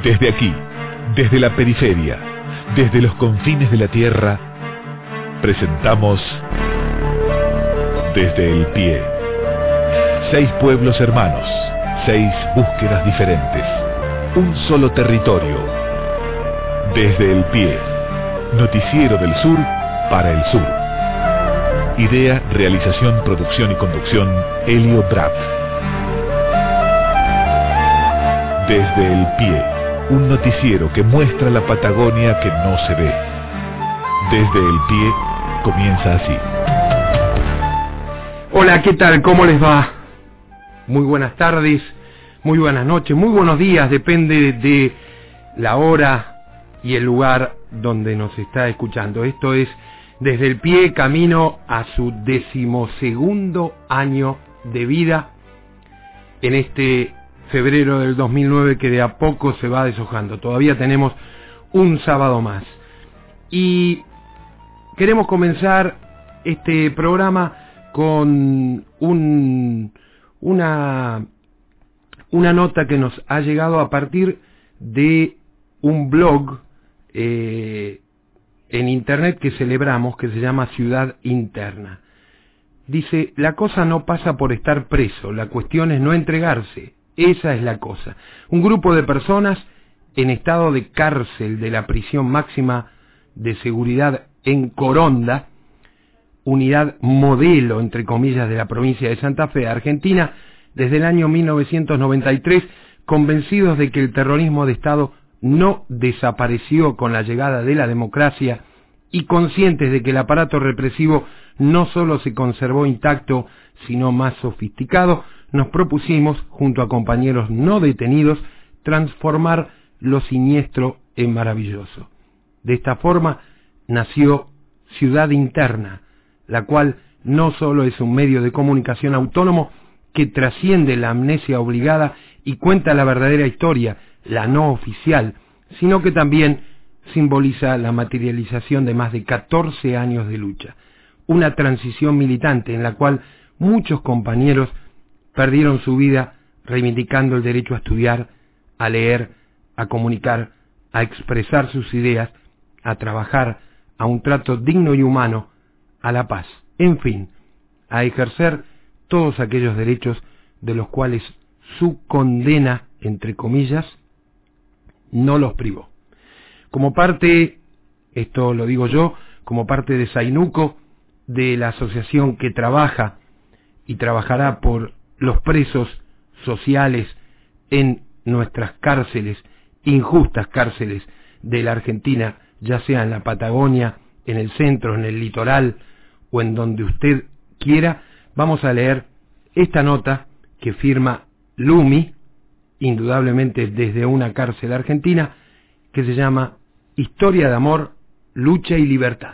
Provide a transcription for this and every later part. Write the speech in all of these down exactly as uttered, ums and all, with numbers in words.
Desde aquí, desde la periferia, desde los confines de la tierra, presentamos Desde el Pie. Seis pueblos hermanos, seis búsquedas diferentes, un solo territorio. Desde el Pie, noticiero del sur para el sur. Idea, realización, producción y conducción, Helio Bratt. Desde el Pie, un noticiero que muestra la Patagonia que no se ve. Desde el Pie, comienza así. Hola, ¿qué tal? ¿Cómo les va? Muy buenas tardes, muy buenas noches, muy buenos días, depende de la hora y el lugar donde nos está escuchando. Esto es Desde el Pie, camino a su decimosegundo año de vida en este febrero del dos mil nueve que de a poco se va deshojando. Todavía tenemos un sábado más. Y queremos comenzar este programa con un, una, una nota que nos ha llegado a partir de un blog eh, en internet que celebramos, que se llama Ciudad Interna. Dice: la cosa no pasa por estar preso, la cuestión es no entregarse, esa es la cosa. Un grupo de personas en estado de cárcel de la prisión máxima de seguridad en Coronda, unidad modelo, entre comillas, de la provincia de Santa Fe, Argentina, desde el año mil novecientos noventa y tres, convencidos de que el terrorismo de Estado no desapareció con la llegada de la democracia y conscientes de que el aparato represivo no solo se conservó intacto, sino más sofisticado, nos propusimos, junto a compañeros no detenidos, transformar lo siniestro en maravilloso. De esta forma nació Ciudad Interna, la cual no solo es un medio de comunicación autónomo que trasciende la amnesia obligada y cuenta la verdadera historia, la no oficial, sino que también simboliza la materialización de más de catorce años de lucha, una transición militante en la cual muchos compañeros perdieron su vida reivindicando el derecho a estudiar, a leer, a comunicar, a expresar sus ideas, a trabajar, a un trato digno y humano, a la paz, en fin, a ejercer todos aquellos derechos de los cuales su condena, entre comillas, no los privó. Como parte, esto lo digo yo, como parte de Sainuco, de la asociación que trabaja y trabajará por los presos sociales en nuestras cárceles, injustas cárceles de la Argentina, ya sea en la Patagonia, en el centro, en el litoral o en donde usted quiera, vamos a leer esta nota que firma Lumi, indudablemente desde una cárcel argentina, que se llama Historia de amor, lucha y libertad.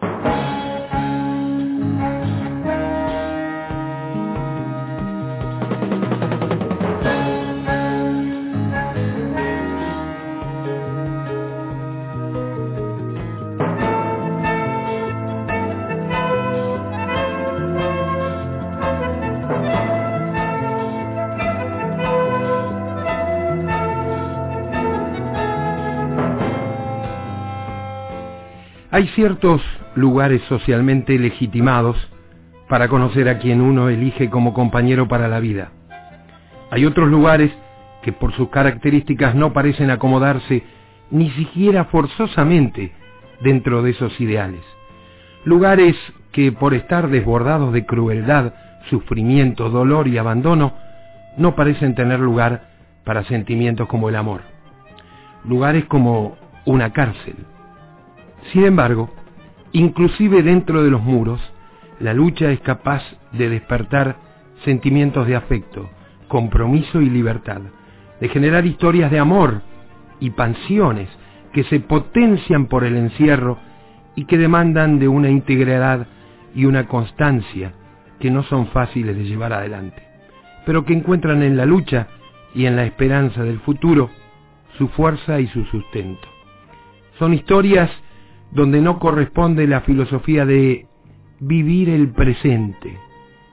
Hay ciertos lugares socialmente legitimados para conocer a quien uno elige como compañero para la vida. Hay otros lugares que por sus características no parecen acomodarse ni siquiera forzosamente dentro de esos ideales. Lugares que por estar desbordados de crueldad, sufrimiento, dolor y abandono, no parecen tener lugar para sentimientos como el amor. Lugares como una cárcel. Sin embargo, inclusive dentro de los muros, la lucha es capaz de despertar sentimientos de afecto, compromiso y libertad, de generar historias de amor y pasiones que se potencian por el encierro y que demandan de una integridad y una constancia que no son fáciles de llevar adelante, pero que encuentran en la lucha y en la esperanza del futuro su fuerza y su sustento. Son historias donde no corresponde la filosofía de vivir el presente,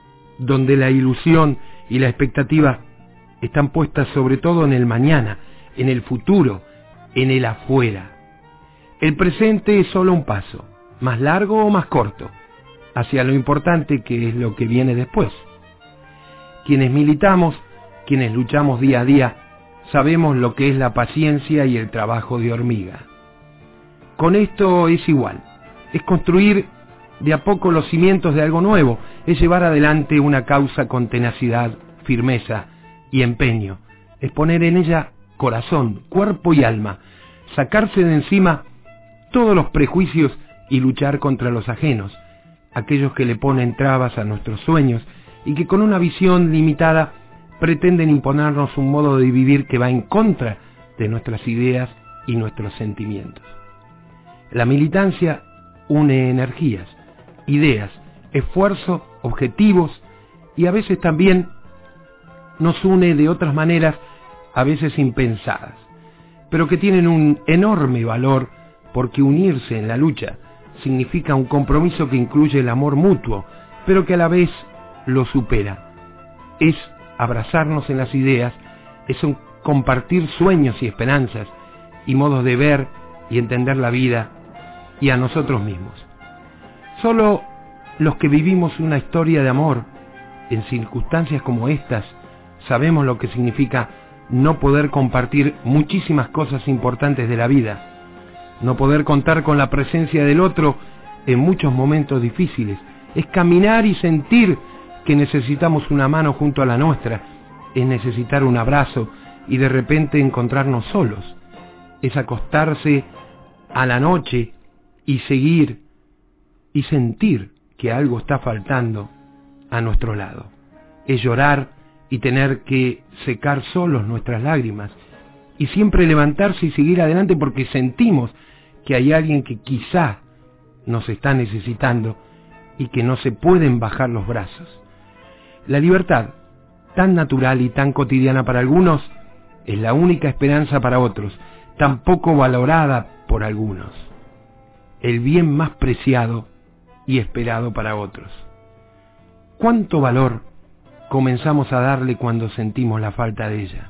donde la ilusión y la expectativa están puestas sobre todo en el mañana, en el futuro, en el afuera. El presente es solo un paso, más largo o más corto, hacia lo importante que es lo que viene después. Quienes militamos, quienes luchamos día a día, sabemos lo que es la paciencia y el trabajo de hormiga. Con esto es igual, es construir de a poco los cimientos de algo nuevo, es llevar adelante una causa con tenacidad, firmeza y empeño, es poner en ella corazón, cuerpo y alma, sacarse de encima todos los prejuicios y luchar contra los ajenos, aquellos que le ponen trabas a nuestros sueños y que con una visión limitada pretenden imponernos un modo de vivir que va en contra de nuestras ideas y nuestros sentimientos. La militancia une energías, ideas, esfuerzo, objetivos y a veces también nos une de otras maneras, a veces impensadas, pero que tienen un enorme valor porque unirse en la lucha significa un compromiso que incluye el amor mutuo, pero que a la vez lo supera. Es abrazarnos en las ideas, es un compartir sueños y esperanzas y modos de ver y entender la vida y a nosotros mismos. Solo los que vivimos una historia de amor en circunstancias como estas sabemos lo que significa no poder compartir muchísimas cosas importantes de la vida, no poder contar con la presencia del otro en muchos momentos difíciles, es caminar y sentir que necesitamos una mano junto a la nuestra, es necesitar un abrazo y de repente encontrarnos solos, es acostarse a la noche y seguir y sentir que algo está faltando a nuestro lado, es llorar y tener que secar solos nuestras lágrimas y siempre levantarse y seguir adelante porque sentimos que hay alguien que quizá nos está necesitando y que no se pueden bajar los brazos. La libertad, tan natural y tan cotidiana para algunos, es la única esperanza para otros, tan poco valorada por algunos. El bien más preciado y esperado para otros. ¿Cuánto valor comenzamos a darle cuando sentimos la falta de ella?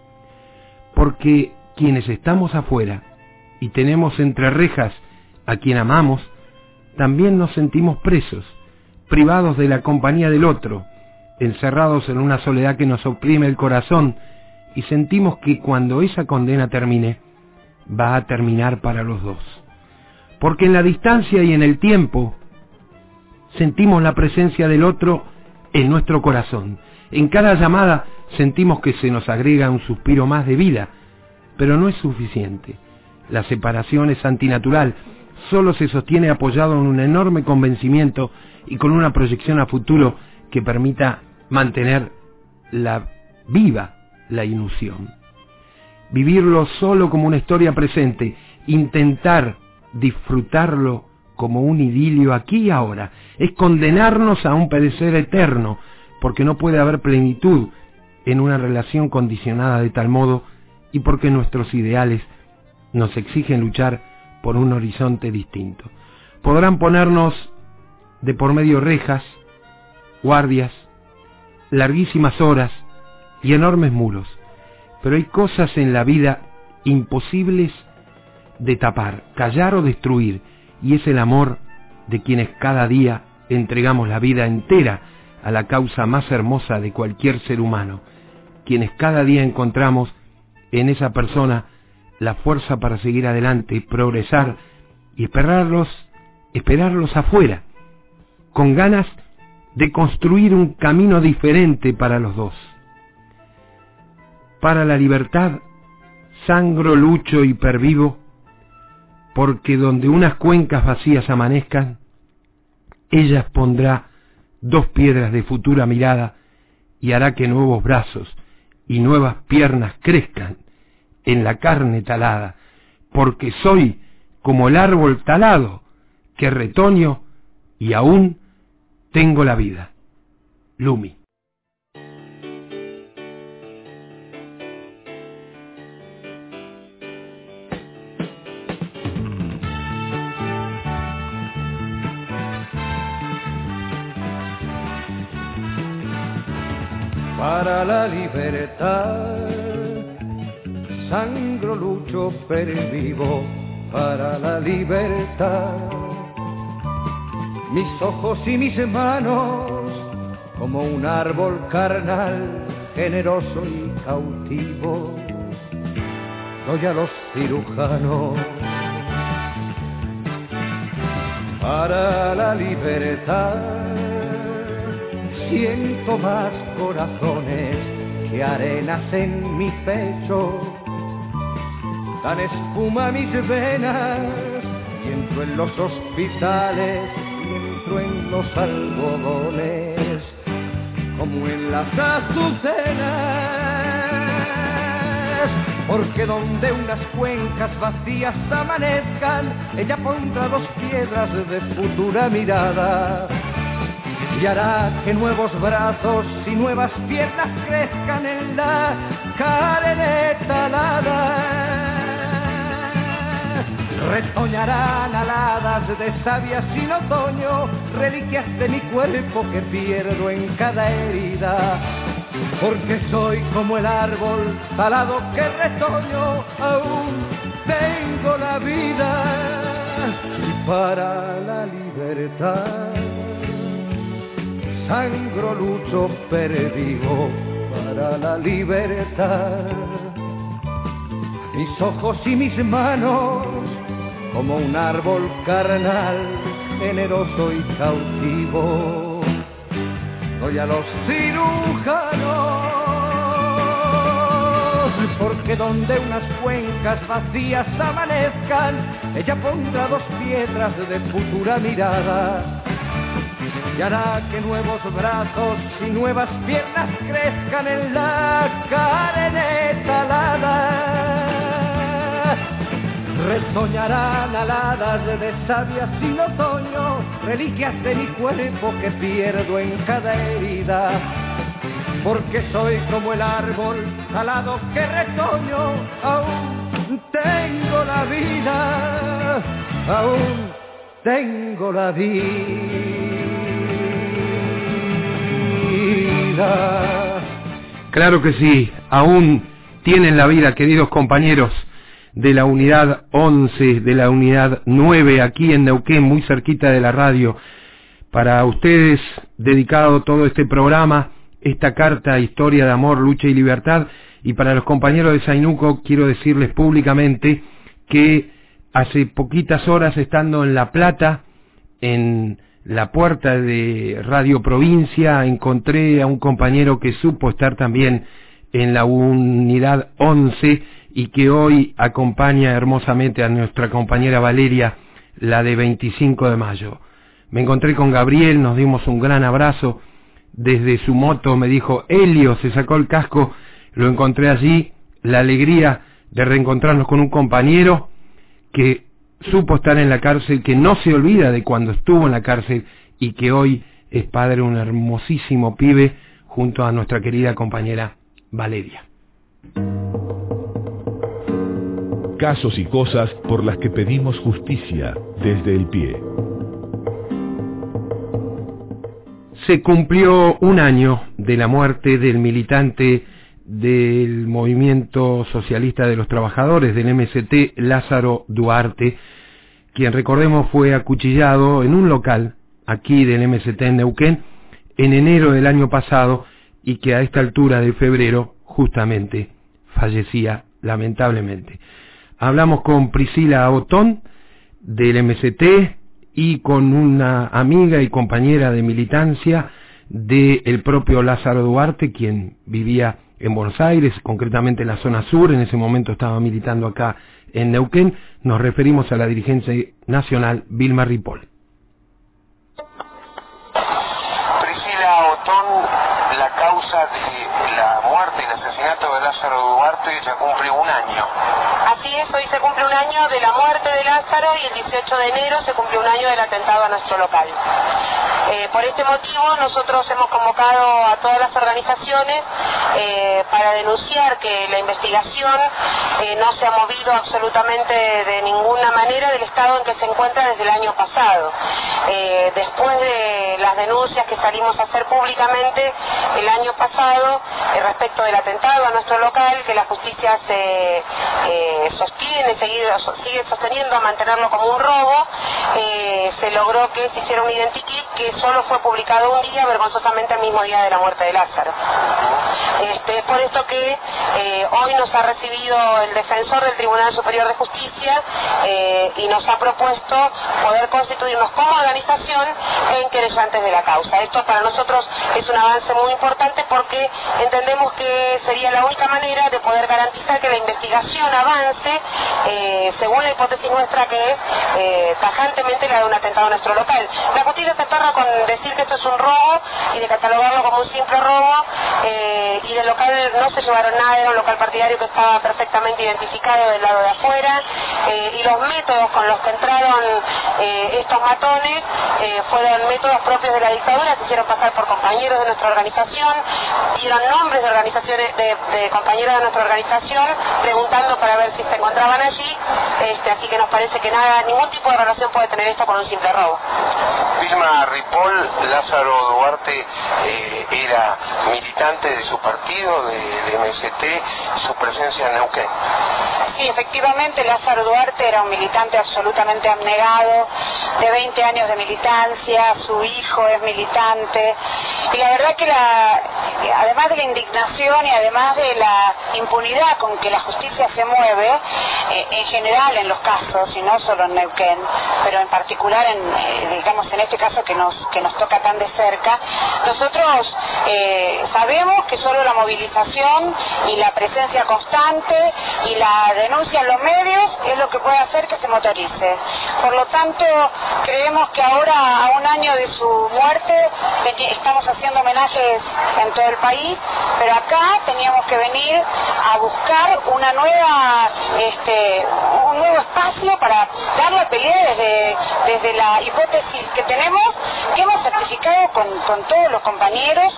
Porque quienes estamos afuera y tenemos entre rejas a quien amamos, también nos sentimos presos, privados de la compañía del otro, encerrados en una soledad que nos oprime el corazón y sentimos que cuando esa condena termine, va a terminar para los dos. Porque en la distancia y en el tiempo sentimos la presencia del otro en nuestro corazón. En cada llamada sentimos que se nos agrega un suspiro más de vida, pero no es suficiente. La separación es antinatural, solo se sostiene apoyado en un enorme convencimiento y con una proyección a futuro que permita mantener la viva la ilusión. Vivirlo solo como una historia presente, intentar disfrutarlo como un idilio aquí y ahora, es condenarnos a un perecer eterno, porque no puede haber plenitud en una relación condicionada de tal modo y porque nuestros ideales nos exigen luchar por un horizonte distinto. Podrán ponernos de por medio rejas, guardias, larguísimas horas y enormes muros, pero hay cosas en la vida imposibles de tapar, callar o destruir, y es el amor de quienes cada día entregamos la vida entera a la causa más hermosa de cualquier ser humano, quienes cada día encontramos en esa persona la fuerza para seguir adelante, progresar y esperarlos, esperarlos afuera, con ganas de construir un camino diferente para los dos. Para la libertad, sangro, lucho y pervivo, porque donde unas cuencas vacías amanezcan, ellas pondrá dos piedras de futura mirada y hará que nuevos brazos y nuevas piernas crezcan en la carne talada, porque soy como el árbol talado que retoño y aún tengo la vida. Lumi. Para la libertad sangro, lucho, pervivo para la libertad. Mis ojos y mis manos, como un árbol carnal, generoso y cautivo, doy a los cirujanos para la libertad. Siento más corazones que arenas en mi pecho, dan espuma a mis venas y entro en los hospitales y entro en los algodones como en las azucenas, porque donde unas cuencas vacías amanezcan, ella pondrá dos piedras de futura mirada y hará que nuevos brazos y nuevas piernas crezcan en la carne talada. Retoñarán aladas de savia sin otoño, reliquias de mi cuerpo que pierdo en cada herida, porque soy como el árbol talado que retoño, aún tengo la vida y para la libertad sangro, lucho, pervivo para la libertad. Mis ojos y mis manos, como un árbol carnal, generoso y cautivo, doy a los cirujanos, porque donde unas cuencas vacías amanezcan, ella pondrá dos piedras de futura mirada y hará que nuevos brazos y nuevas piernas crezcan en la carne talada. Resoñarán aladas de savia sin otoño, reliquias de mi cuerpo que pierdo en cada herida, porque soy como el árbol talado que retoño, aún tengo la vida, aún tengo la vida. Claro que sí, aún tienen la vida, queridos compañeros de la unidad once, de la unidad nueve, aquí en Neuquén, muy cerquita de la radio. Para ustedes, dedicado todo este programa, esta carta, historia de amor, lucha y libertad, y para los compañeros de Zainuco, quiero decirles públicamente que hace poquitas horas, estando en La Plata, en la puerta de Radio Provincia, encontré a un compañero que supo estar también en la unidad once y que hoy acompaña hermosamente a nuestra compañera Valeria, la de veinticinco de mayo. Me encontré con Gabriel, nos dimos un gran abrazo. Desde su moto me dijo, Helio, se sacó el casco, lo encontré allí, la alegría de reencontrarnos con un compañero que supo estar en la cárcel, que no se olvida de cuando estuvo en la cárcel y que hoy es padre de un hermosísimo pibe junto a nuestra querida compañera Valeria. Casos y cosas por las que pedimos justicia desde el pie. Se cumplió un año de la muerte del militante del Movimiento Socialista de los Trabajadores, del M S T, Lázaro Duarte, quien, recordemos, fue acuchillado en un local aquí del M S T en Neuquén en enero del año pasado y que a esta altura de febrero justamente fallecía lamentablemente. Hablamos con Priscila Otón del M S T y con una amiga y compañera de militancia del propio Lázaro Duarte, quien vivía en Buenos Aires, concretamente en la zona sur, en ese momento estaba militando acá en Neuquén. Nos referimos a la dirigencia nacional Vilma Ripoll. Priscila Otón, la causa de la muerte y el asesinato de Lázaro Duarte ya cumple un año. Así es, hoy se cumple un año de la muerte de Lázaro y el dieciocho de enero se cumple un año del atentado a nuestro local. Eh, por este motivo nosotros hemos convocado a todas las organizaciones eh, para denunciar que la investigación eh, no se ha movido absolutamente de ninguna manera del estado en que se encuentra desde el año pasado. Eh, después de la las denuncias que salimos a hacer públicamente el año pasado eh, respecto del atentado a nuestro local, que la justicia se eh, sostiene, sigue, sigue sosteniendo a mantenerlo como un robo. Eh, se logró que se hiciera un identikit que solo fue publicado un día, vergonzosamente el mismo día de la muerte de Lázaro. Este, por esto que eh, hoy nos ha recibido el defensor del Tribunal Superior de Justicia eh, y nos ha propuesto poder constituirnos como organización en querellantes de la causa. Esto para nosotros es un avance muy importante porque entendemos que sería la única manera de poder garantizar que la investigación avance eh, según la hipótesis nuestra, que es eh, tajantemente la de un atentado a nuestro local. La justicia se aferra con decir que esto es un robo y de catalogarlo como un simple robo, eh, y del local no se llevaron nada, era un local partidario que estaba perfectamente identificado del lado de afuera, eh, y los métodos con los que entraron eh, estos matones eh, fueron métodos propios de la dictadura, se hicieron pasar por compañeros de nuestra organización, dieron nombres de organizaciones, de, de compañeros de nuestra organización, preguntando para ver si se encontraban allí, este, así que nos parece que nada, ningún tipo de relación puede tener esto con un simple robo. Vilma Ripoll, Lázaro Duarte eh, era militante de su partido, del M S T, su presencia en Neuquén. Sí, efectivamente, Lázaro Duarte era un militante absolutamente abnegado, de veinte años de militancia, su hijo es militante, y la verdad que la, además de la indignación y además de la impunidad con que la justicia se mueve, eh, en general en los casos, y no solo en Neuquén, pero en particular en, eh, digamos en este caso que nos, que nos toca tan de cerca, nosotros eh, sabemos que solo la movilización y la presencia constante y la denuncia en los medios es lo que puede hacer que se motorice. Por lo tanto, creemos que ahora, a un año de su muerte, estamos haciendo homenajes en todo el país, pero acá teníamos que venir a buscar una nueva, este, un nuevo espacio para dar la pelea desde, desde la hipótesis que tenemos, que hemos certificado con, con todos los compañeros,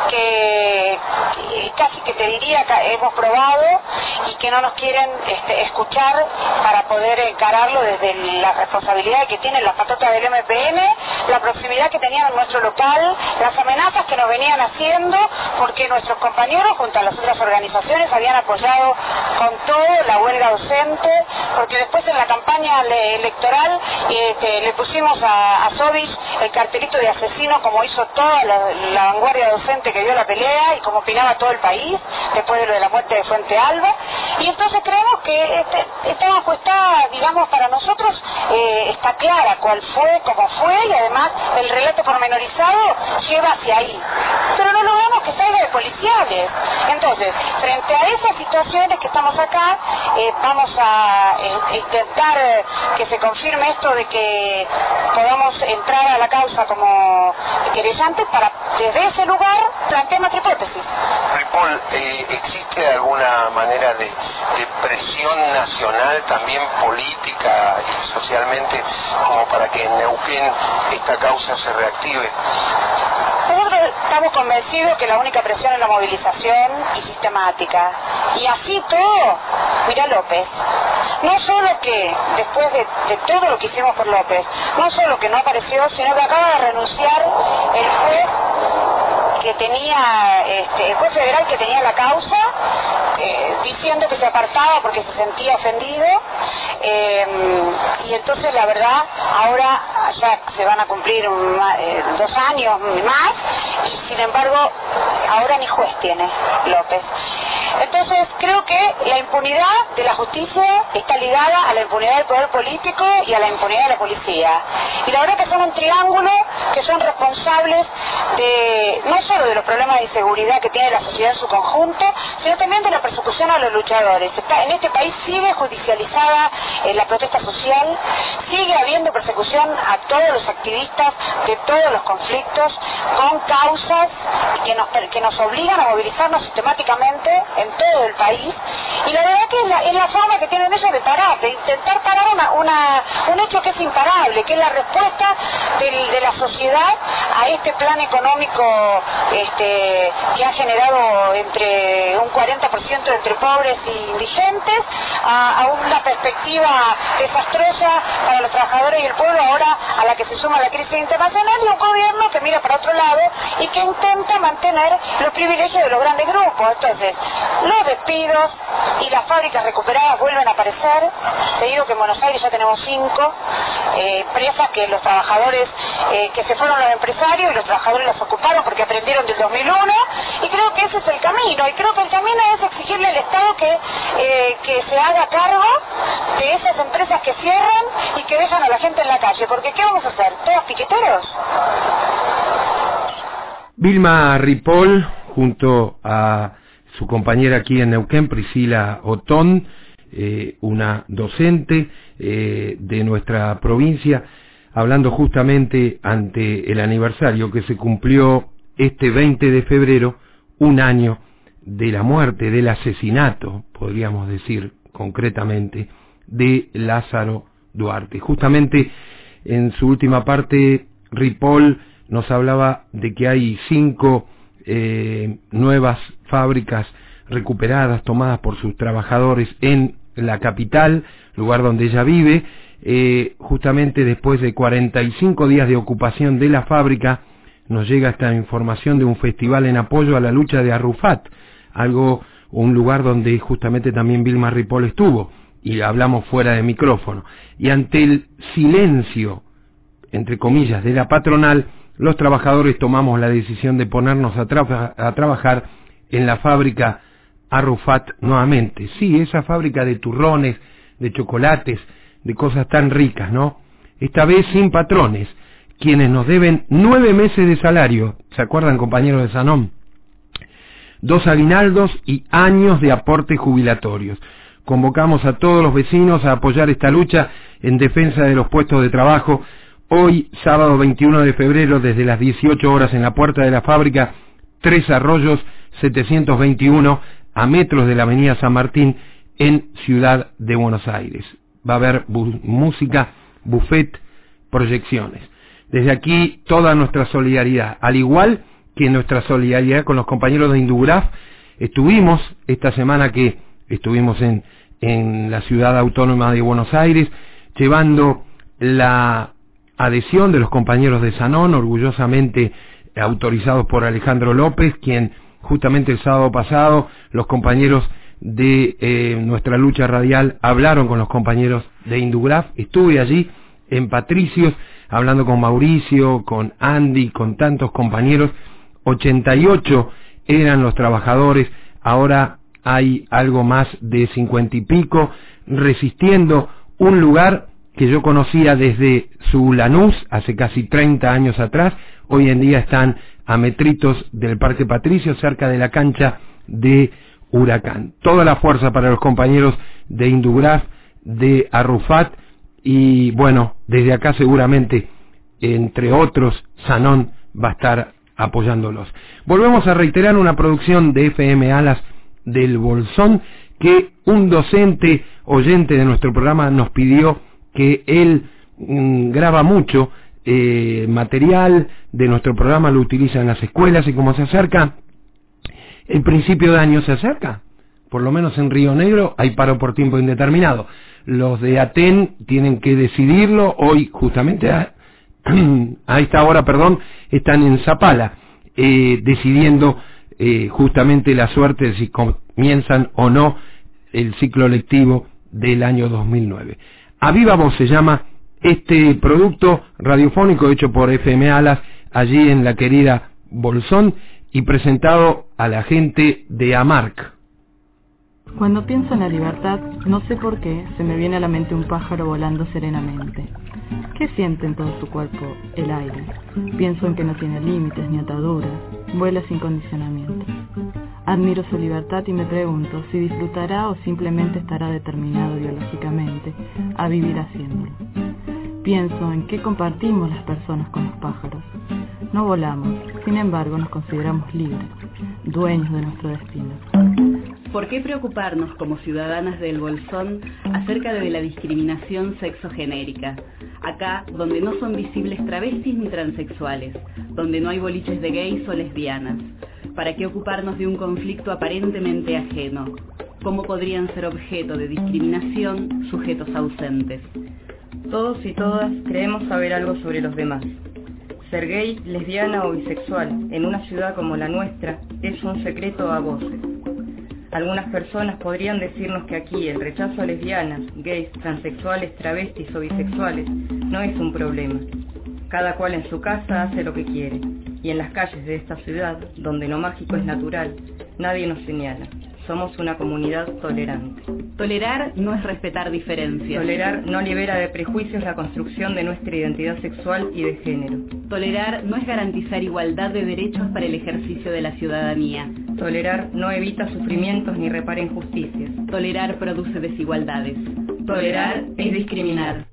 que, que casi que te diría que hemos probado y que no nos quieren este, escuchar para poder encararlo desde la responsabilidad que tienen las patotas del M P N, la proximidad que tenían en nuestro local, las amenazas que nos venían haciendo, porque nuestros compañeros junto a las otras organizaciones habían apoyado con todo la huelga docente, porque después en la campaña le, electoral este, le pusimos a, a Sovich el cartelito de asesino, como hizo toda la, la vanguardia docente que dio la pelea y como opinaba todo el país después de lo de la muerte de Fuente Alba, y entonces creemos que este, esta encuesta, digamos, para nosotros eh, está clara cuál fue, cómo fue, y además el relato pormenorizado lleva hacia ahí, pero no logramos que salga de policiales. Entonces, frente a esas situaciones que estamos acá, eh, vamos a eh, intentar eh, que se confirme esto de que podamos entrar a la causa como querellantes para desde ese lugar plantear nuestra hipótesis. Ripoll, eh, ¿existe alguna manera de, de presión nacional, también política y socialmente, como para que en Neuquén esta causa se reactive? Nosotros estamos convencidos que la única presión es la movilización y sistemática. Y así todo, mira López, no solo que después de, de todo lo que hicimos por López, no solo que no apareció, sino que acaba de renunciar el juez que tenía, este, el juez federal que tenía la causa, eh, diciendo que se apartaba porque se sentía ofendido, eh, y entonces la verdad ahora ya se van a cumplir un, eh, dos años más, y sin embargo ahora ni juez tiene López. Entonces creo que la impunidad de la justicia está ligada a la impunidad del poder político y a la impunidad de la policía, y la verdad que son un triángulo que son responsables de no solo de los problemas de inseguridad que tiene la sociedad en su conjunto, sino también de la persecución a los luchadores. Está, en este país sigue judicializada eh, la protesta social, sigue habiendo persecución a todos los activistas de todos los conflictos, con causas que nos, que nos obligan a movilizarnos sistemáticamente en todo el país, y la verdad que es la, es la forma que tienen ellos de parar, de intentar parar una, una, un hecho que es imparable, que es la respuesta del, de la sociedad a este plan económico este, que ha generado entre un cuarenta por ciento entre pobres y indigentes, a, a una perspectiva desastrosa para los trabajadores y el pueblo, ahora a la que se suma la crisis internacional, y un gobierno que mira para otro lado y que intenta mantener los privilegios de los grandes grupos. Entonces, los despidos y las fábricas recuperadas vuelven a aparecer. Te digo que en Buenos Aires ya tenemos cinco eh, empresas que los trabajadores, eh, que se fueron los empresarios y los trabajadores los ocuparon porque aprendieron del dos mil uno, y creo que ese es el camino, y creo que el camino es exigirle al Estado que, eh, que se haga cargo de esas empresas que cierran y que dejan a la gente en la calle, porque ¿qué vamos a hacer? ¿Todos piqueteros? Vilma Ripoll, junto a su compañera aquí en Neuquén, Priscila Otón, eh, una docente eh, de nuestra provincia, hablando justamente ante el aniversario que se cumplió este veinte de febrero, un año de la muerte, del asesinato, podríamos decir concretamente, de Lázaro Duarte. Justamente en su última parte, Ripoll nos hablaba de que hay cinco eh, nuevas fábricas recuperadas, tomadas por sus trabajadores en la capital, lugar donde ella vive. Eh, justamente después de cuarenta y cinco días de ocupación de la fábrica, nos llega esta información de un festival en apoyo a la lucha de Arrufat, algo, un lugar donde justamente también Vilma Ripoll estuvo, y hablamos fuera de micrófono. Y ante el silencio, entre comillas, de la patronal, los trabajadores tomamos la decisión de ponernos a, tra a trabajar en la fábrica Arrufat nuevamente. Sí, esa fábrica de turrones, de chocolates, de cosas tan ricas, ¿no? Esta vez sin patrones, quienes nos deben nueve meses de salario, ¿se acuerdan, compañeros de Sanón? Dos aguinaldos y años de aportes jubilatorios. Convocamos a todos los vecinos a apoyar esta lucha en defensa de los puestos de trabajo. Hoy, sábado veintiuno de febrero, desde las dieciocho horas en la puerta de la fábrica Tres Arroyos setecientos veintiuno, a metros de la avenida San Martín, en Ciudad de Buenos Aires. Va a haber bu música, buffet, proyecciones. Desde aquí, toda nuestra solidaridad, al igual que nuestra solidaridad con los compañeros de Indugraf. Estuvimos esta semana que estuvimos en, en la Ciudad Autónoma de Buenos Aires, llevando la adhesión de los compañeros de Sanón, orgullosamente autorizados por Alejandro López, quien justamente el sábado pasado, los compañeros de eh, nuestra lucha radial hablaron con los compañeros de Indugraf. Estuve allí en Patricios, hablando con Mauricio, con Andy, con tantos compañeros. ochenta y ocho eran los trabajadores, ahora hay algo más de cincuenta y pico, resistiendo un lugar que yo conocía desde su Lanús, hace casi treinta años atrás. Hoy en día están a metritos del Parque Patricio, cerca de la cancha de Huracán. Toda la fuerza para los compañeros de Indugraf, de Arrufat, y bueno, desde acá seguramente, entre otros, Sanón va a estar apoyándolos. Volvemos a reiterar una producción de F M Alas del Bolsón, que un docente oyente de nuestro programa nos pidió que él mmm, graba mucho eh, material de nuestro programa, lo utiliza en las escuelas, y como se acerca el principio de año, se acerca, por lo menos en Río Negro hay paro por tiempo indeterminado. Los de Aten tienen que decidirlo hoy, justamente a, a esta hora, perdón, están en Zapala eh, decidiendo eh, justamente la suerte de si comienzan o no el ciclo lectivo del año dos mil nueve. A viva voz se llama este producto radiofónico hecho por F M Alas allí en la querida Bolsón y presentado a la gente de AMARC. Cuando pienso en la libertad, no sé por qué, se me viene a la mente un pájaro volando serenamente. ¿Qué siente en todo su cuerpo el aire? Pienso en que no tiene límites ni ataduras, vuela sin condicionamientos. Admiro su libertad y me pregunto si disfrutará o simplemente estará determinado biológicamente a vivir haciéndolo. Pienso en qué compartimos las personas con los pájaros. No volamos, sin embargo nos consideramos libres, dueños de nuestro destino. ¿Por qué preocuparnos como ciudadanas del Bolsón acerca de la discriminación sexogenérica? Acá, donde no son visibles travestis ni transexuales, donde no hay boliches de gays o lesbianas. ¿Para qué ocuparnos de un conflicto aparentemente ajeno? ¿Cómo podrían ser objeto de discriminación sujetos ausentes? Todos y todas creemos saber algo sobre los demás. Ser gay, lesbiana o bisexual en una ciudad como la nuestra es un secreto a voces. Algunas personas podrían decirnos que aquí el rechazo a lesbianas, gays, transexuales, travestis o bisexuales no es un problema. Cada cual en su casa hace lo que quiere, y en las calles de esta ciudad, donde lo mágico es natural, nadie nos señala. Somos una comunidad tolerante. Tolerar no es respetar diferencias. Tolerar no libera de prejuicios la construcción de nuestra identidad sexual y de género. Tolerar no es garantizar igualdad de derechos para el ejercicio de la ciudadanía. Tolerar no evita sufrimientos ni repara injusticias. Tolerar produce desigualdades. Tolerar es discriminar.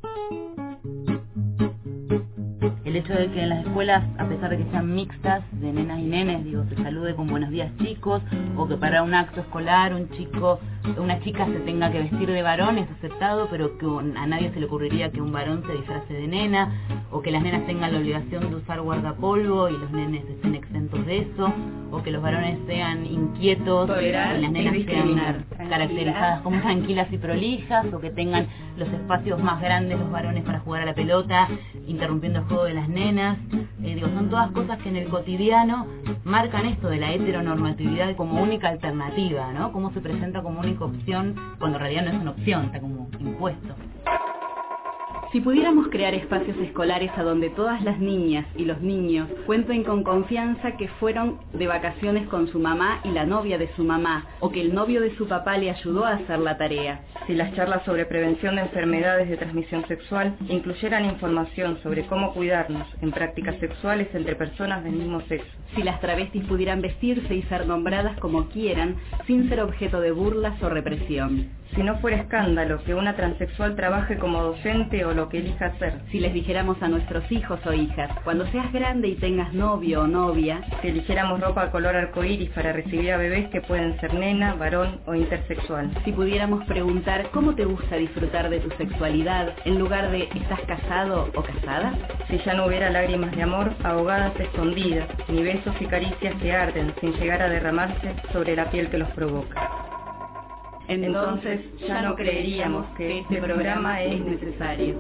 El hecho de que en las escuelas, a pesar de que sean mixtas, de nenas y nenes, digo, se salude con buenos días chicos, o que para un acto escolar un chico, una chica se tenga que vestir de varón, es aceptado, pero que a nadie se le ocurriría que un varón se disfrace de nena, o que las nenas tengan la obligación de usar guardapolvo y los nenes estén exentos de eso, o que los varones sean inquietos Tolerar y las nenas sean caracterizadas como tranquilas y prolijas, o que tengan los espacios más grandes los varones para jugar a la pelota, interrumpiendo el juego de las nenas. Eh, digo, son todas cosas que en el cotidiano marcan esto de la heteronormatividad como única alternativa, ¿no? Cómo se presenta como única opción cuando en realidad no es una opción, está como impuesto. Si pudiéramos crear espacios escolares a donde todas las niñas y los niños cuenten con confianza que fueron de vacaciones con su mamá y la novia de su mamá, o que el novio de su papá le ayudó a hacer la tarea. Si las charlas sobre prevención de enfermedades de transmisión sexual incluyeran información sobre cómo cuidarnos en prácticas sexuales entre personas del mismo sexo. Si las travestis pudieran vestirse y ser nombradas como quieran, sin ser objeto de burlas o represión. Si no fuera escándalo que una transexual trabaje como docente o lo que elija hacer. Si les dijéramos a nuestros hijos o hijas, cuando seas grande y tengas novio o novia. Si eligiéramos ropa color arcoíris para recibir a bebés que pueden ser nena, varón o intersexual. Si pudiéramos preguntar cómo te gusta disfrutar de tu sexualidad en lugar de ¿estás casado o casada? Si ya no hubiera lágrimas de amor ahogadas escondidas, ni besos y caricias que arden sin llegar a derramarse sobre la piel que los provoca. Entonces ya no creeríamos que este programa es necesario.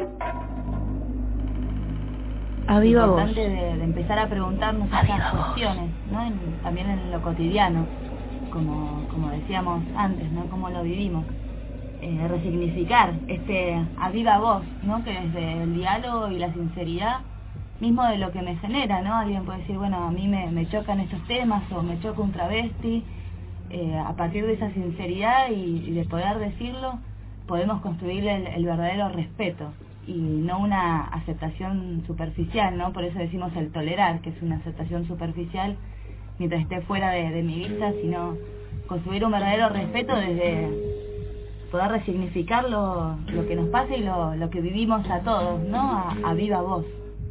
A viva voz. Es importante de, de empezar a preguntarnos estas cuestiones, ¿no? En, también en lo cotidiano, como, como decíamos antes, ¿no? Cómo lo vivimos. Eh, resignificar este a viva voz, ¿no? Que desde el diálogo y la sinceridad mismo de lo que me genera, ¿no? Alguien puede decir, bueno, a mí me, me chocan estos temas o me choca un travesti. Eh, a partir de esa sinceridad y, y de poder decirlo, podemos construir el, el verdadero respeto y no una aceptación superficial, ¿no? Por eso decimos el tolerar, que es una aceptación superficial mientras esté fuera de, de mi vista, sino construir un verdadero respeto desde poder resignificar lo, lo que nos pasa y lo, lo que vivimos a todos, ¿no? A, a viva voz.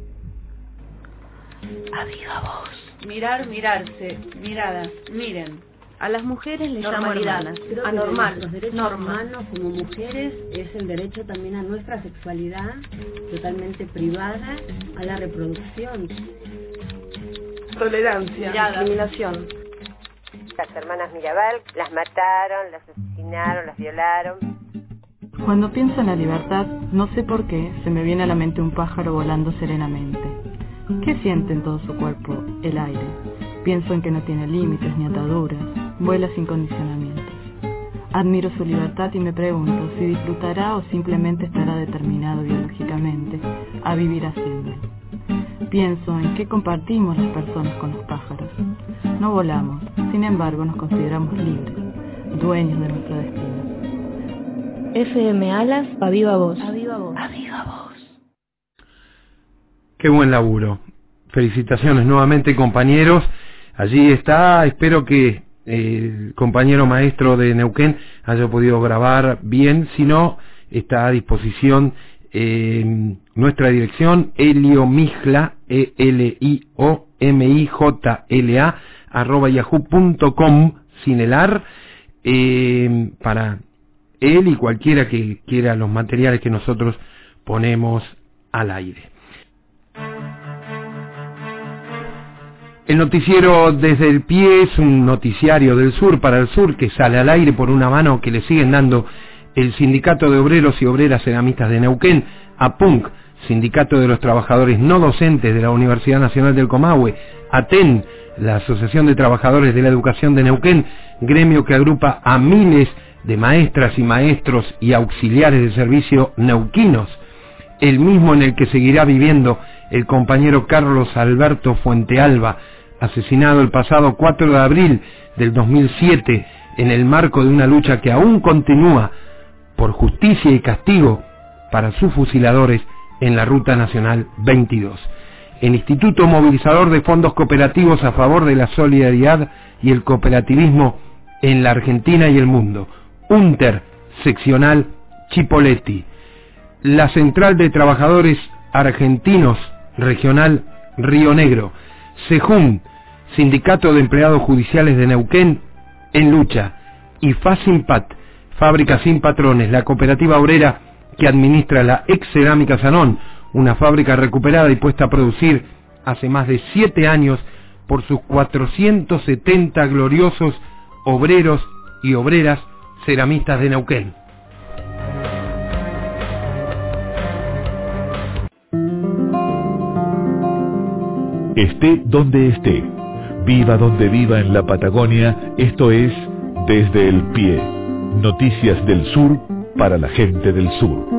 A viva voz. Mirar, mirarse, miradas, miren. A las mujeres les llamo hermanas. Anormal. Los derechos humanos como mujeres es el derecho también a nuestra sexualidad totalmente privada, a la reproducción. Tolerancia, discriminación. Las hermanas Mirabal las mataron, las asesinaron, las violaron. Cuando pienso en la libertad, no sé por qué se me viene a la mente un pájaro volando serenamente. ¿Qué siente en todo su cuerpo el aire? Pienso en que no tiene límites ni ataduras, vuela sin condicionamientos. Admiro su libertad y me pregunto si disfrutará o simplemente estará determinado biológicamente a vivir haciéndolo. Pienso en qué compartimos las personas con los pájaros. No volamos, sin embargo nos consideramos libres, dueños de nuestro destino. F M Alas, a viva voz. A viva voz. A viva voz. Qué buen laburo. Felicitaciones nuevamente, compañeros. Allí está, espero que el compañero maestro de Neuquén haya podido grabar bien, si no, está a disposición eh, nuestra dirección, Elio Mijla, E L I O M I J L A, arroba yahoo punto com, sin el ar, eh, para él y cualquiera que quiera los materiales que nosotros ponemos al aire. El noticiero Desde el Pie es un noticiario del sur para el sur que sale al aire por una mano que le siguen dando el Sindicato de Obreros y Obreras Ceramistas de Neuquén, A P U N C, Sindicato de los Trabajadores No Docentes de la Universidad Nacional del Comahue, ATEN, la Asociación de Trabajadores de la Educación de Neuquén, gremio que agrupa a miles de maestras y maestros y auxiliares de servicio neuquinos, el mismo en el que seguirá viviendo el compañero Carlos Alberto Fuentealba, asesinado el pasado cuatro de abril del dos mil siete en el marco de una lucha que aún continúa por justicia y castigo para sus fusiladores en la Ruta Nacional veintidós. El Instituto Movilizador de Fondos Cooperativos a favor de la solidaridad y el cooperativismo en la Argentina y el mundo, UNTER, seccional Chipoleti. La Central de Trabajadores Argentinos, regional Río Negro. SEJUN, Sindicato de Empleados Judiciales de Neuquén, en lucha. Y FASIMPAT, Fábrica Sin Patrones, la cooperativa obrera que administra la ex Cerámica Sanón, una fábrica recuperada y puesta a producir hace más de siete años por sus cuatrocientos setenta gloriosos obreros y obreras ceramistas de Neuquén. Esté donde esté, viva donde viva en la Patagonia, esto es Desde el Pie, noticias del sur para la gente del sur.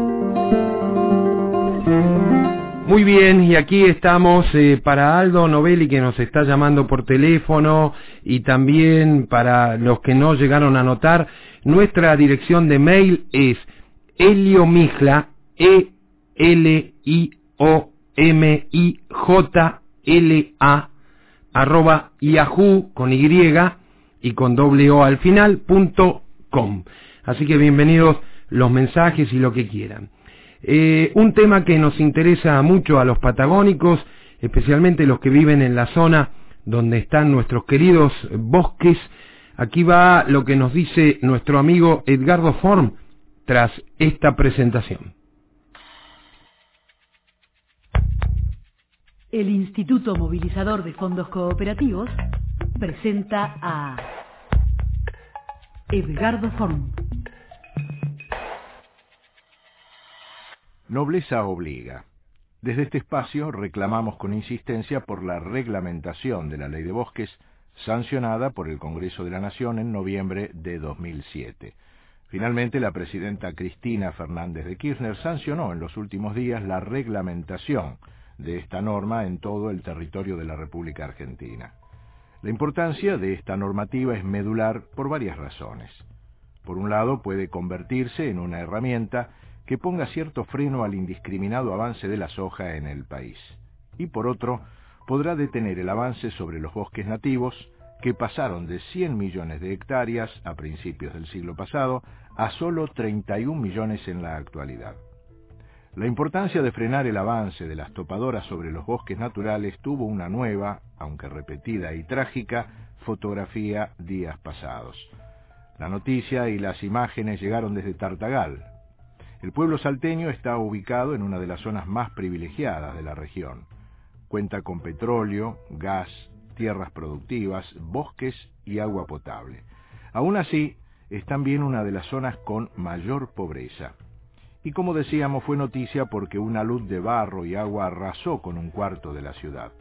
Muy bien, y aquí estamos eh, para Aldo Novelli, que nos está llamando por teléfono, y también para los que no llegaron a anotar, nuestra dirección de mail es eliomijla, E L I O M I J L A, arroba yahoo, con Y y con doble O al final, punto com. Así que bienvenidos los mensajes y lo que quieran. Eh, un tema que nos interesa mucho a los patagónicos, especialmente los que viven en la zona donde están nuestros queridos bosques. Aquí va lo que nos dice nuestro amigo Edgardo Form tras esta presentación. El Instituto Movilizador de Fondos Cooperativos presenta a Edgardo Form. Nobleza obliga. Desde este espacio reclamamos con insistencia por la reglamentación de la Ley de Bosques, sancionada por el Congreso de la Nación en noviembre de dos mil siete. Finalmente, la presidenta Cristina Fernández de Kirchner sancionó en los últimos días la reglamentación de esta norma en todo el territorio de la República Argentina. La importancia de esta normativa es medular por varias razones. Por un lado, puede convertirse en una herramienta que ponga cierto freno al indiscriminado avance de la soja en el país. Y por otro, podrá detener el avance sobre los bosques nativos, que pasaron de cien millones de hectáreas a principios del siglo pasado a solo treinta y un millones en la actualidad. La importancia de frenar el avance de las topadoras sobre los bosques naturales tuvo una nueva, aunque repetida y trágica, fotografía días pasados. La noticia y las imágenes llegaron desde Tartagal. El pueblo salteño está ubicado en una de las zonas más privilegiadas de la región. Cuenta con petróleo, gas, tierras productivas, bosques y agua potable. Aún así, es también una de las zonas con mayor pobreza. Y como decíamos, fue noticia porque una luz de barro y agua arrasó con un cuarto de la ciudad.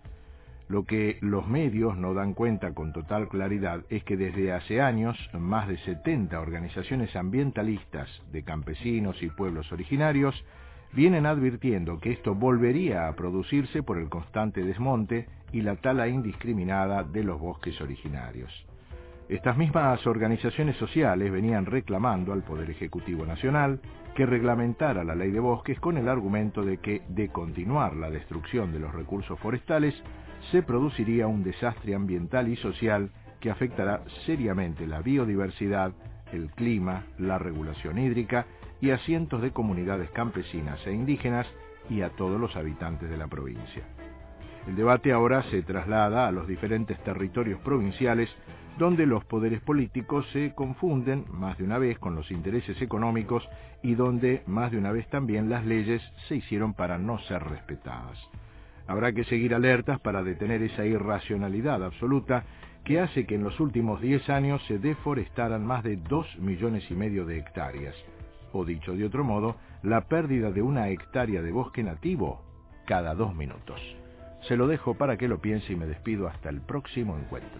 Lo que los medios no dan cuenta con total claridad es que desde hace años, más de setenta organizaciones ambientalistas de campesinos y pueblos originarios vienen advirtiendo que esto volvería a producirse por el constante desmonte y la tala indiscriminada de los bosques originarios. Estas mismas organizaciones sociales venían reclamando al Poder Ejecutivo Nacional que reglamentara la Ley de Bosques con el argumento de que, de continuar la destrucción de los recursos forestales, se produciría un desastre ambiental y social que afectará seriamente la biodiversidad, el clima, la regulación hídrica y a cientos de comunidades campesinas e indígenas y a todos los habitantes de la provincia. El debate ahora se traslada a los diferentes territorios provinciales donde los poderes políticos se confunden más de una vez con los intereses económicos y donde más de una vez también las leyes se hicieron para no ser respetadas. Habrá que seguir alertas para detener esa irracionalidad absoluta que hace que en los últimos diez años se deforestaran más de dos millones y medio de hectáreas, o dicho de otro modo, la pérdida de una hectárea de bosque nativo cada dos minutos. Se lo dejo para que lo piense y me despido hasta el próximo encuentro.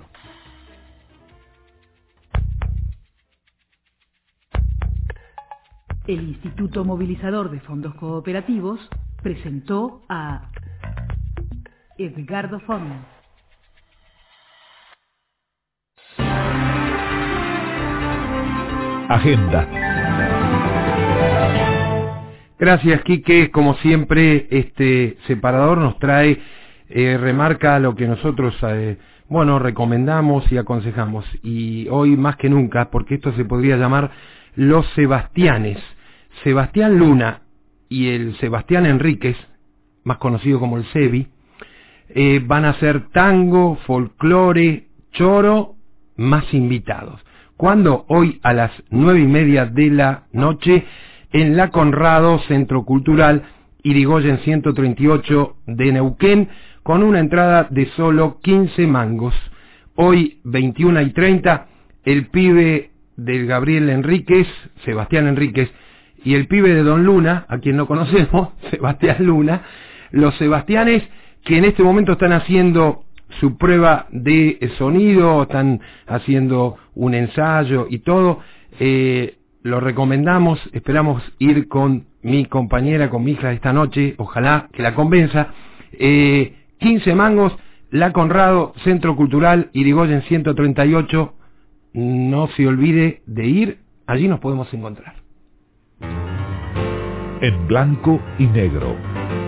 El Instituto Movilizador de Fondos Cooperativos presentó a Edgardo Forno. Agenda. Gracias, Quique. Como siempre, este separador nos trae, eh, remarca lo que nosotros, eh, bueno, recomendamos y aconsejamos. Y hoy más que nunca, porque esto se podría llamar los Sebastianes. Sebastián Luna y el Sebastián Enríquez, más conocido como el Sebi, eh, van a hacer tango, folclore, choro, más invitados. ¿Cuándo? Hoy a las nueve y media de la noche en la Conrado, Centro Cultural Irigoyen ciento treinta y ocho de Neuquén, con una entrada de solo quince mangos. Hoy, veintiuna y treinta, el pibe del Gabriel Enríquez, Sebastián Enríquez, y el pibe de Don Luna, a quien no conocemos, Sebastián Luna, los Sebastianes que en este momento están haciendo su prueba de sonido, están haciendo un ensayo y todo, eh, lo recomendamos, esperamos ir con mi compañera, con mi hija esta noche, ojalá que la convenza, eh, quince mangos, La Conrado, Centro Cultural Irigoyen ciento treinta y ocho, no se olvide de ir, allí nos podemos encontrar. En blanco y negro.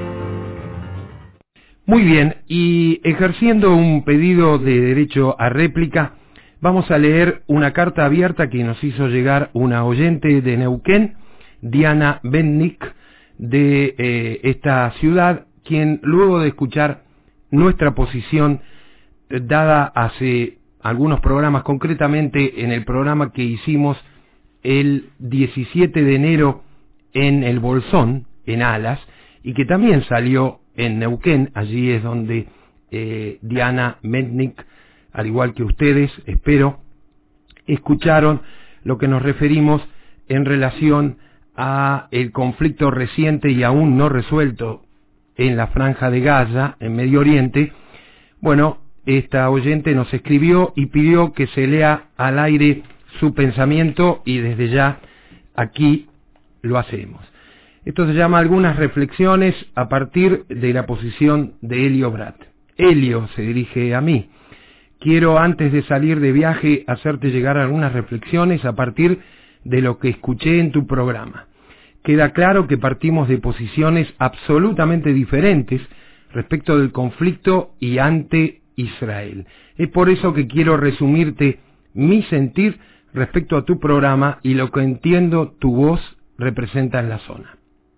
Muy bien, y ejerciendo un pedido de derecho a réplica, vamos a leer una carta abierta que nos hizo llegar una oyente de Neuquén, Diana Bennik, de eh, esta ciudad, quien luego de escuchar nuestra posición eh, dada hace algunos programas, concretamente en el programa que hicimos el diecisiete de enero en el Bolsón, en Alas, y que también salió en Neuquén. Allí es donde eh, Diana Bennik, al igual que ustedes, espero, escucharon lo que nos referimos en relación a el conflicto reciente y aún no resuelto en la Franja de Gaza, en Medio Oriente. Bueno, esta oyente nos escribió y pidió que se lea al aire su pensamiento, y desde ya aquí lo hacemos. Esto se llama Algunas reflexiones a partir de la posición de Helio Brat. Helio se dirige a mí. Quiero, antes de salir de viaje, hacerte llegar algunas reflexiones a partir de lo que escuché en tu programa. Queda claro que partimos de posiciones absolutamente diferentes respecto del conflicto y ante Israel. Es por eso que quiero resumirte mi sentir respecto a tu programa y lo que entiendo tu voz representa en la zona.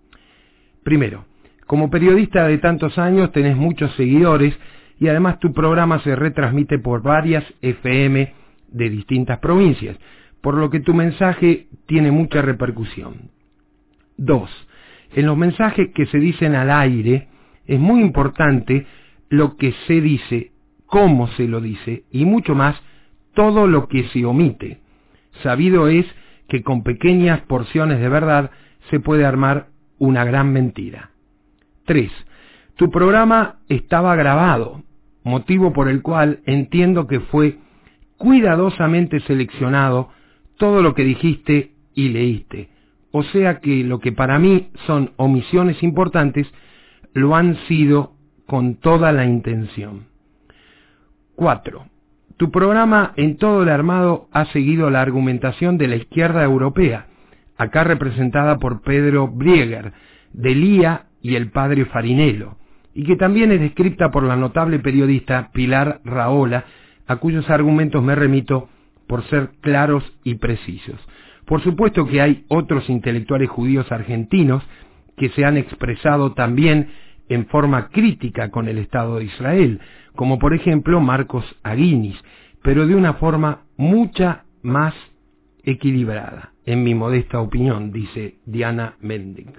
Primero, como periodista de tantos años tenés muchos seguidores y además tu programa se retransmite por varias F M de distintas provincias, por lo que tu mensaje tiene mucha repercusión. Dos, en los mensajes que se dicen al aire es muy importante lo que se dice, cómo se lo dice y mucho más todo lo que se omite. Sabido es que con pequeñas porciones de verdad se puede armar una gran mentira. Tres, tu programa estaba grabado, motivo por el cual entiendo que fue cuidadosamente seleccionado todo lo que dijiste y leíste. O sea que lo que para mí son omisiones importantes, lo han sido con toda la intención. Cuatro, tu programa en todo el armado ha seguido la argumentación de la izquierda europea, acá representada por Pedro Brieger, de Lía y el padre Farinello, y que también es descrita por la notable periodista Pilar Rahola, a cuyos argumentos me remito por ser claros y precisos. Por supuesto que hay otros intelectuales judíos argentinos que se han expresado también en forma crítica con el Estado de Israel, como por ejemplo Marcos Aguinis, pero de una forma mucha más equilibrada, en mi modesta opinión, dice Diana Bendik.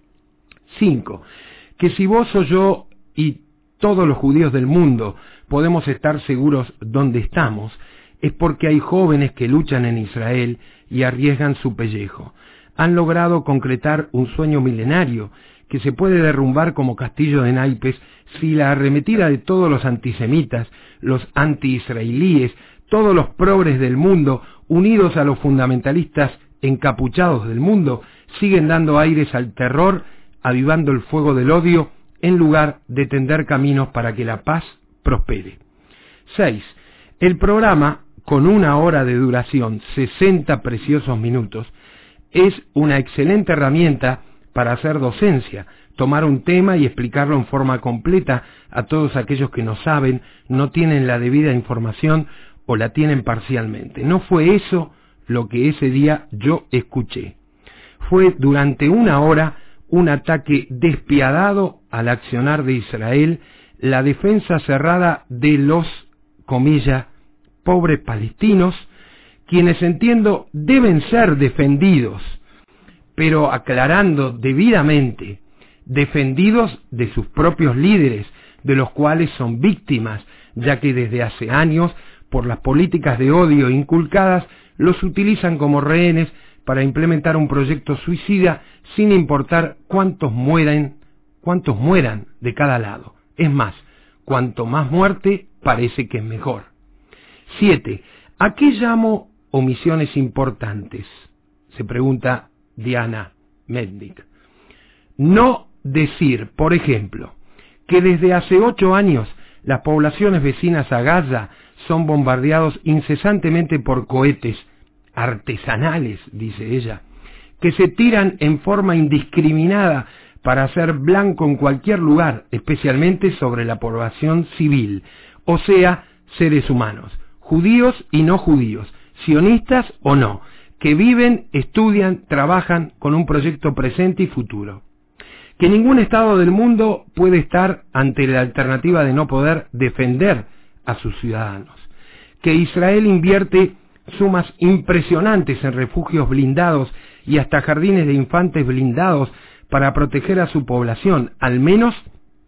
Cinco, que si vos o yo y todos los judíos del mundo podemos estar seguros donde estamos, es porque hay jóvenes que luchan en Israel y arriesgan su pellejo. han logrado concretar un sueño milenario que se puede derrumbar como castillo de naipes si la arremetida de todos los antisemitas, los anti-israelíes, todos los progres del mundo, unidos a los fundamentalistas encapuchados del mundo, siguen dando aires al terror, avivando el fuego del odio, en lugar de tender caminos para que la paz prospere. seis. El programa, con una hora de duración, sesenta preciosos minutos, es una excelente herramienta para hacer docencia, tomar un tema y explicarlo en forma completa a todos aquellos que no saben, no tienen la debida información o la tienen parcialmente. No fue eso lo que ese día yo escuché. Fue durante una hora un ataque despiadado al accionar de Israel, la defensa cerrada de los, comillas, pobres palestinos, quienes entiendo deben ser defendidos, pero aclarando debidamente, defendidos de sus propios líderes, de los cuales son víctimas, ya que desde hace años, por las políticas de odio inculcadas, los utilizan como rehenes para implementar un proyecto suicida sin importar cuántos mueran, cuántos mueran de cada lado. Es más, cuanto más muerte, parece que es mejor. siete. ¿A qué llamo omisiones importantes? Se pregunta Diana Mednick. No decir, por ejemplo, que desde hace ocho años las poblaciones vecinas a Gaza son bombardeados incesantemente por cohetes artesanales, dice ella, que se tiran en forma indiscriminada para hacer blanco en cualquier lugar, especialmente sobre la población civil, o sea, seres humanos, judíos y no judíos, sionistas o no, que viven, estudian, trabajan con un proyecto presente y futuro. Que ningún Estado del mundo puede estar ante la alternativa de no poder defender a sus ciudadanos. Que Israel invierte sumas impresionantes en refugios blindados y hasta jardines de infantes blindados para proteger a su población, al menos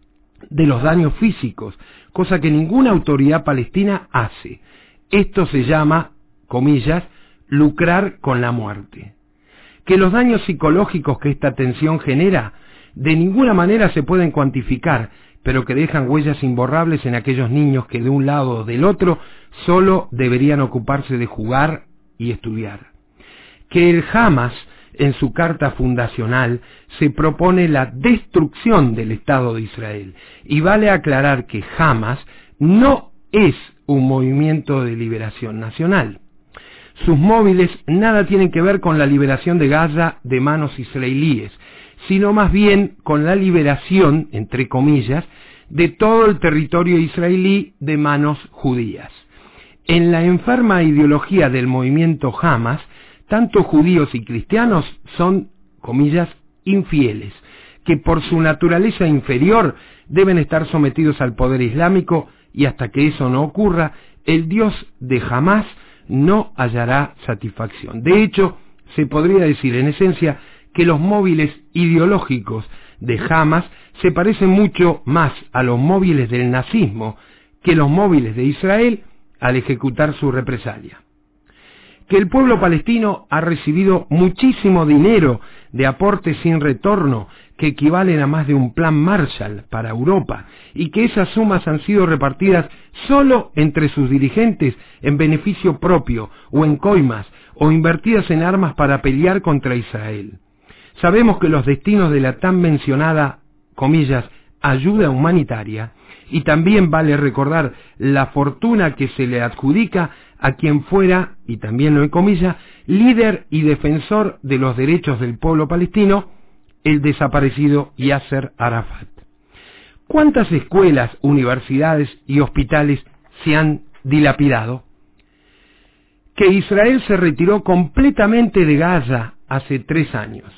de los daños físicos, cosa que ninguna autoridad palestina hace. Esto se llama, comillas, lucrar con la muerte. Que los daños psicológicos que esta tensión genera de ninguna manera se pueden cuantificar, pero que dejan huellas imborrables en aquellos niños que de un lado o del otro solo deberían ocuparse de jugar y estudiar. Que el Hamas, en su carta fundacional, se propone la destrucción del Estado de Israel, y vale aclarar que Hamas no es un movimiento de liberación nacional. Sus móviles nada tienen que ver con la liberación de Gaza de manos israelíes, sino más bien con la liberación, entre comillas, de todo el territorio israelí de manos judías. En la enferma ideología del movimiento Hamas, tanto judíos y cristianos son, comillas, infieles, que por su naturaleza inferior deben estar sometidos al poder islámico, y hasta que eso no ocurra, el Dios de Hamás no hallará satisfacción. De hecho, se podría decir en esencia que los móviles ideológicos de Hamas se parecen mucho más a los móviles del nazismo que los móviles de Israel al ejecutar su represalia. Que el pueblo palestino ha recibido muchísimo dinero de aportes sin retorno que equivalen a más de un plan Marshall para Europa, y que esas sumas han sido repartidas solo entre sus dirigentes en beneficio propio o en coimas o invertidas en armas para pelear contra Israel. Sabemos que los destinos de la tan mencionada, comillas, ayuda humanitaria, y también vale recordar la fortuna que se le adjudica a quien fuera, y también lo en comillas, líder y defensor de los derechos del pueblo palestino, el desaparecido Yasser Arafat. ¿Cuántas escuelas, universidades y hospitales se han dilapidado? Que Israel se retiró completamente de Gaza hace tres años.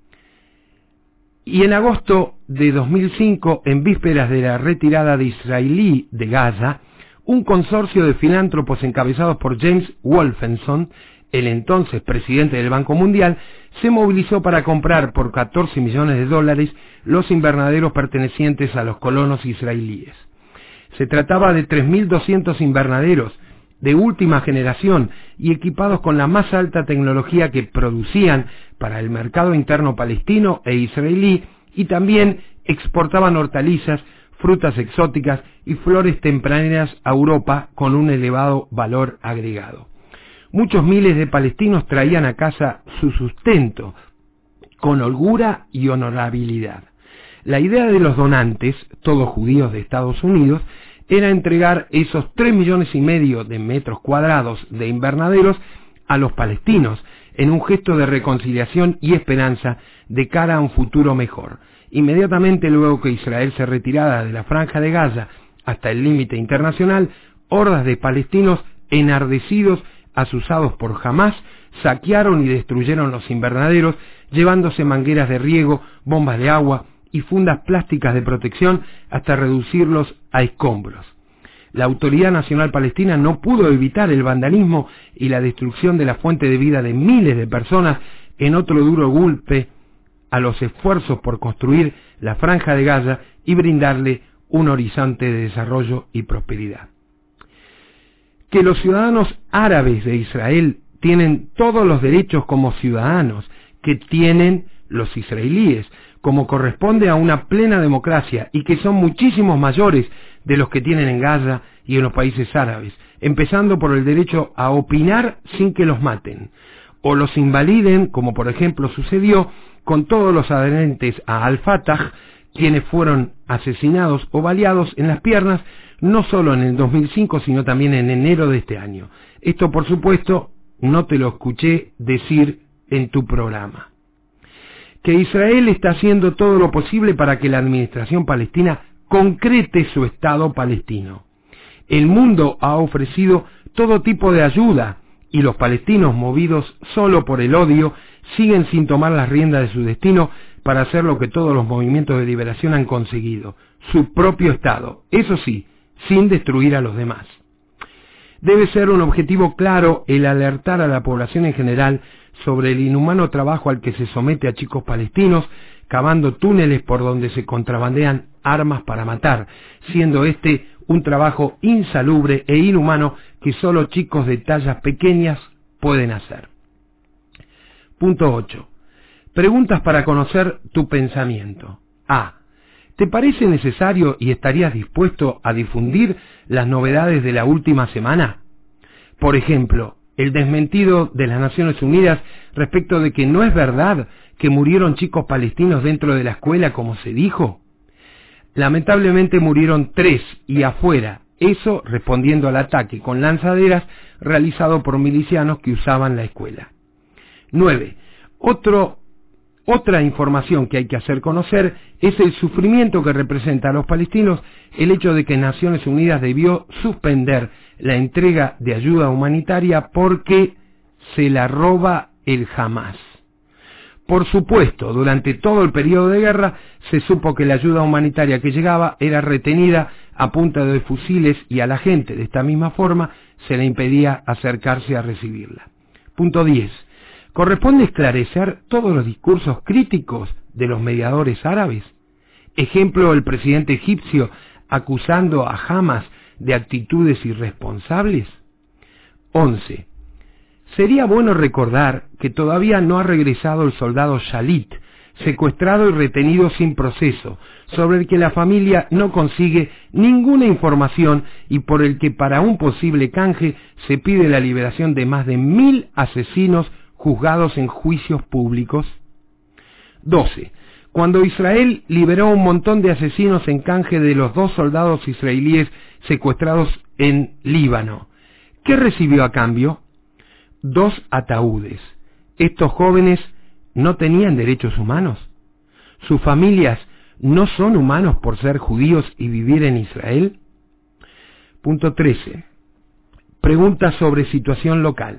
Y en agosto de dos mil cinco, en vísperas de la retirada de israelí de Gaza, un consorcio de filántropos encabezados por James Wolfenson, el entonces presidente del Banco Mundial, se movilizó para comprar por catorce millones de dólares los invernaderos pertenecientes a los colonos israelíes. Se trataba de tres mil doscientos invernaderos de última generación y equipados con la más alta tecnología que producían para el mercado interno palestino e israelí, y también exportaban hortalizas, frutas exóticas y flores tempraneras a Europa con un elevado valor agregado. Muchos miles de palestinos traían a casa su sustento con holgura y honorabilidad. La idea de los donantes, todos judíos de Estados Unidos, era entregar esos tres millones y medio de metros cuadrados de invernaderos a los palestinos en un gesto de reconciliación y esperanza de cara a un futuro mejor. Inmediatamente luego que Israel se retirara de la Franja de Gaza hasta el límite internacional, hordas de palestinos enardecidos, asusados por Hamás, saquearon y destruyeron los invernaderos, llevándose mangueras de riego, bombas de agua y fundas plásticas de protección hasta reducirlos a escombros. La Autoridad Nacional Palestina no pudo evitar el vandalismo y la destrucción de la fuente de vida de miles de personas en otro duro golpe a los esfuerzos por construir la Franja de Gaza y brindarle un horizonte de desarrollo y prosperidad. Que los ciudadanos árabes de Israel tienen todos los derechos como ciudadanos que tienen los israelíes, como corresponde a una plena democracia, y que son muchísimos mayores de los que tienen en Gaza y en los países árabes, empezando por el derecho a opinar sin que los maten, o los invaliden, como por ejemplo sucedió con todos los adherentes a Al-Fatah, quienes fueron asesinados o baleados en las piernas, no solo en el dos mil cinco, sino también en enero de este año. Esto, por supuesto, no te lo escuché decir en tu programa. Que Israel está haciendo todo lo posible para que la administración palestina concrete su Estado palestino. El mundo ha ofrecido todo tipo de ayuda y los palestinos, movidos solo por el odio, siguen sin tomar las riendas de su destino para hacer lo que todos los movimientos de liberación han conseguido, su propio Estado, eso sí, sin destruir a los demás. Debe ser un objetivo claro el alertar a la población en general sobre el inhumano trabajo al que se somete a chicos palestinos, cavando túneles por donde se contrabandean armas para matar, siendo este un trabajo insalubre e inhumano que solo chicos de tallas pequeñas pueden hacer. Punto ocho. Preguntas para conocer tu pensamiento. A. ¿Te parece necesario y estarías dispuesto a difundir las novedades de la última semana? Por ejemplo, el desmentido de las Naciones Unidas respecto de que no es verdad que murieron chicos palestinos dentro de la escuela como se dijo. Lamentablemente murieron tres y afuera, eso respondiendo al ataque con lanzaderas realizado por milicianos que usaban la escuela. nueve. Otro, otra información que hay que hacer conocer es el sufrimiento que representa a los palestinos el hecho de que Naciones Unidas debió suspender la entrega de ayuda humanitaria porque se la roba el Hamás. Por supuesto, durante todo el periodo de guerra se supo que la ayuda humanitaria que llegaba era retenida a punta de fusiles y a la gente de esta misma forma se le impedía acercarse a recibirla. Punto diez. ¿Corresponde esclarecer todos los discursos críticos de los mediadores árabes? Ejemplo, el presidente egipcio acusando a Hamás de actitudes irresponsables. once. Sería bueno recordar que todavía no ha regresado el soldado Shalit, secuestrado y retenido sin proceso, sobre el que la familia no consigue ninguna información y por el que para un posible canje se pide la liberación de más de mil asesinos juzgados en juicios públicos. doce. Cuando Israel liberó un montón de asesinos en canje de los dos soldados israelíes secuestrados en Líbano, ¿qué recibió a cambio? Dos ataúdes. ¿Estos jóvenes no tenían derechos humanos? ¿Sus familias no son humanos por ser judíos y vivir en Israel? Punto trece. Pregunta sobre situación local.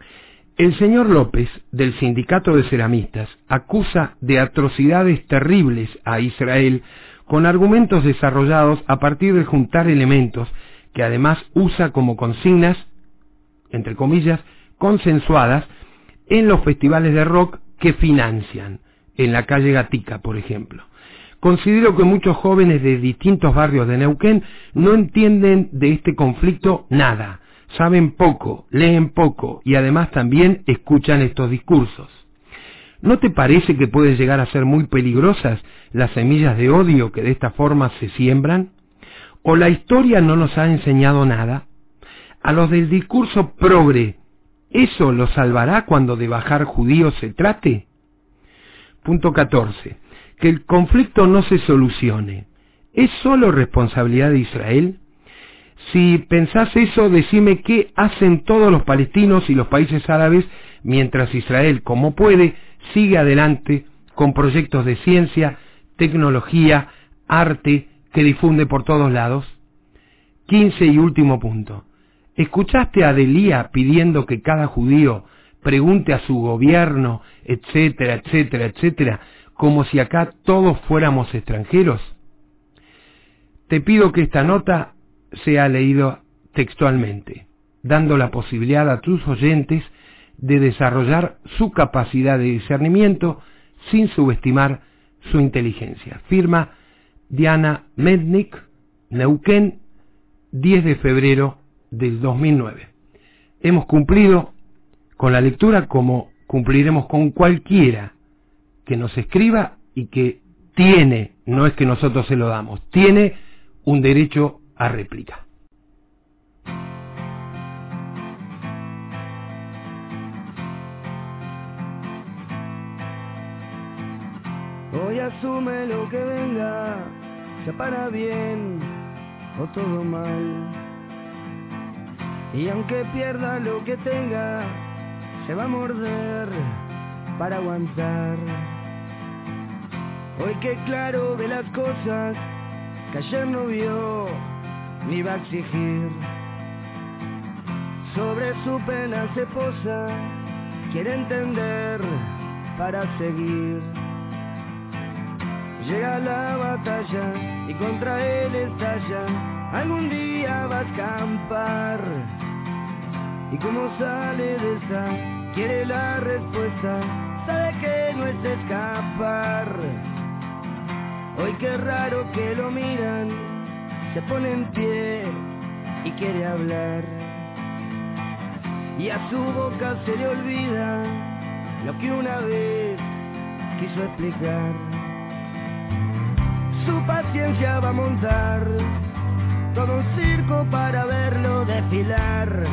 El señor López, del Sindicato de Ceramistas, acusa de atrocidades terribles a Israel con argumentos desarrollados a partir de juntar elementos que además usa como consignas, entre comillas, consensuadas en los festivales de rock que financian, en la calle Gatica, por ejemplo. Considero que muchos jóvenes de distintos barrios de Neuquén no entienden de este conflicto nada, saben poco, leen poco y además también escuchan estos discursos. ¿No te parece que pueden llegar a ser muy peligrosas las semillas de odio que de esta forma se siembran? ¿O la historia no nos ha enseñado nada? A los del discurso progre, ¿eso los salvará cuando de bajar judíos se trate? Punto catorce. Que el conflicto no se solucione. ¿Es solo responsabilidad de Israel? Si pensás eso, decime qué hacen todos los palestinos y los países árabes mientras Israel, como puede, sigue adelante con proyectos de ciencia, tecnología, arte, que difunde por todos lados. quince y último punto. ¿Escuchaste a Delia pidiendo que cada judío pregunte a su gobierno, etcétera, etcétera, etcétera, como si acá todos fuéramos extranjeros? Te pido que esta nota sea leído textualmente, dando la posibilidad a tus oyentes de desarrollar su capacidad de discernimiento sin subestimar su inteligencia. Firma Diana Mednik, Neuquén, diez de febrero del dos mil nueve. Hemos cumplido con la lectura como cumpliremos con cualquiera que nos escriba y que tiene, no es que nosotros se lo damos, tiene un derecho a réplica. Hoy asume lo que venga, sea para bien o todo mal. Y aunque pierda lo que tenga, se va a morder para aguantar. Hoy que claro ve las cosas que ayer no vio ni va a exigir. Sobre su pena se posa, quiere entender para seguir. Llega la batalla y contra él estalla, algún día va a escampar. Y como sale de esa, quiere la respuesta, sabe que no es escapar. Hoy qué raro que lo miran, se pone en pie y quiere hablar. Y a su boca se le olvida lo que una vez quiso explicar. Su paciencia va a montar todo un circo para verlo desfilar.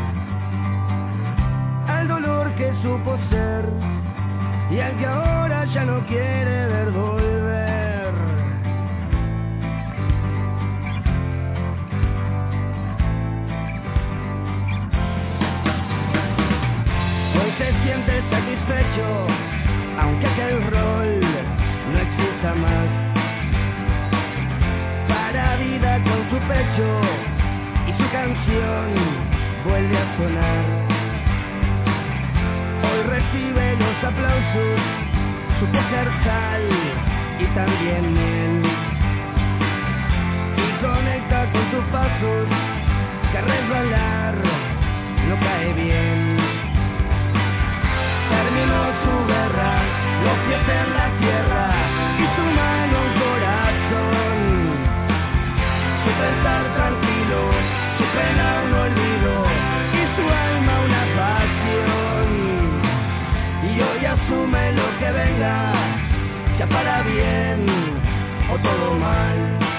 Al dolor que supo ser y al que ahora ya no quiere ver volver. Hoy se siente satisfecho, aunque aquel rol no exista más. Para vida con su pecho y su canción vuelve a sonar. Hoy recibe los aplausos, supo ser sal y también miel. Y conecta con sus pasos, que resbalar no cae bien. Terminó su guerra, los pies en la tierra y su mano un corazón. Supo estar tranquilo, su pena un olvido y su alma una pasión. Y hoy asume lo que venga, sea para bien o todo mal.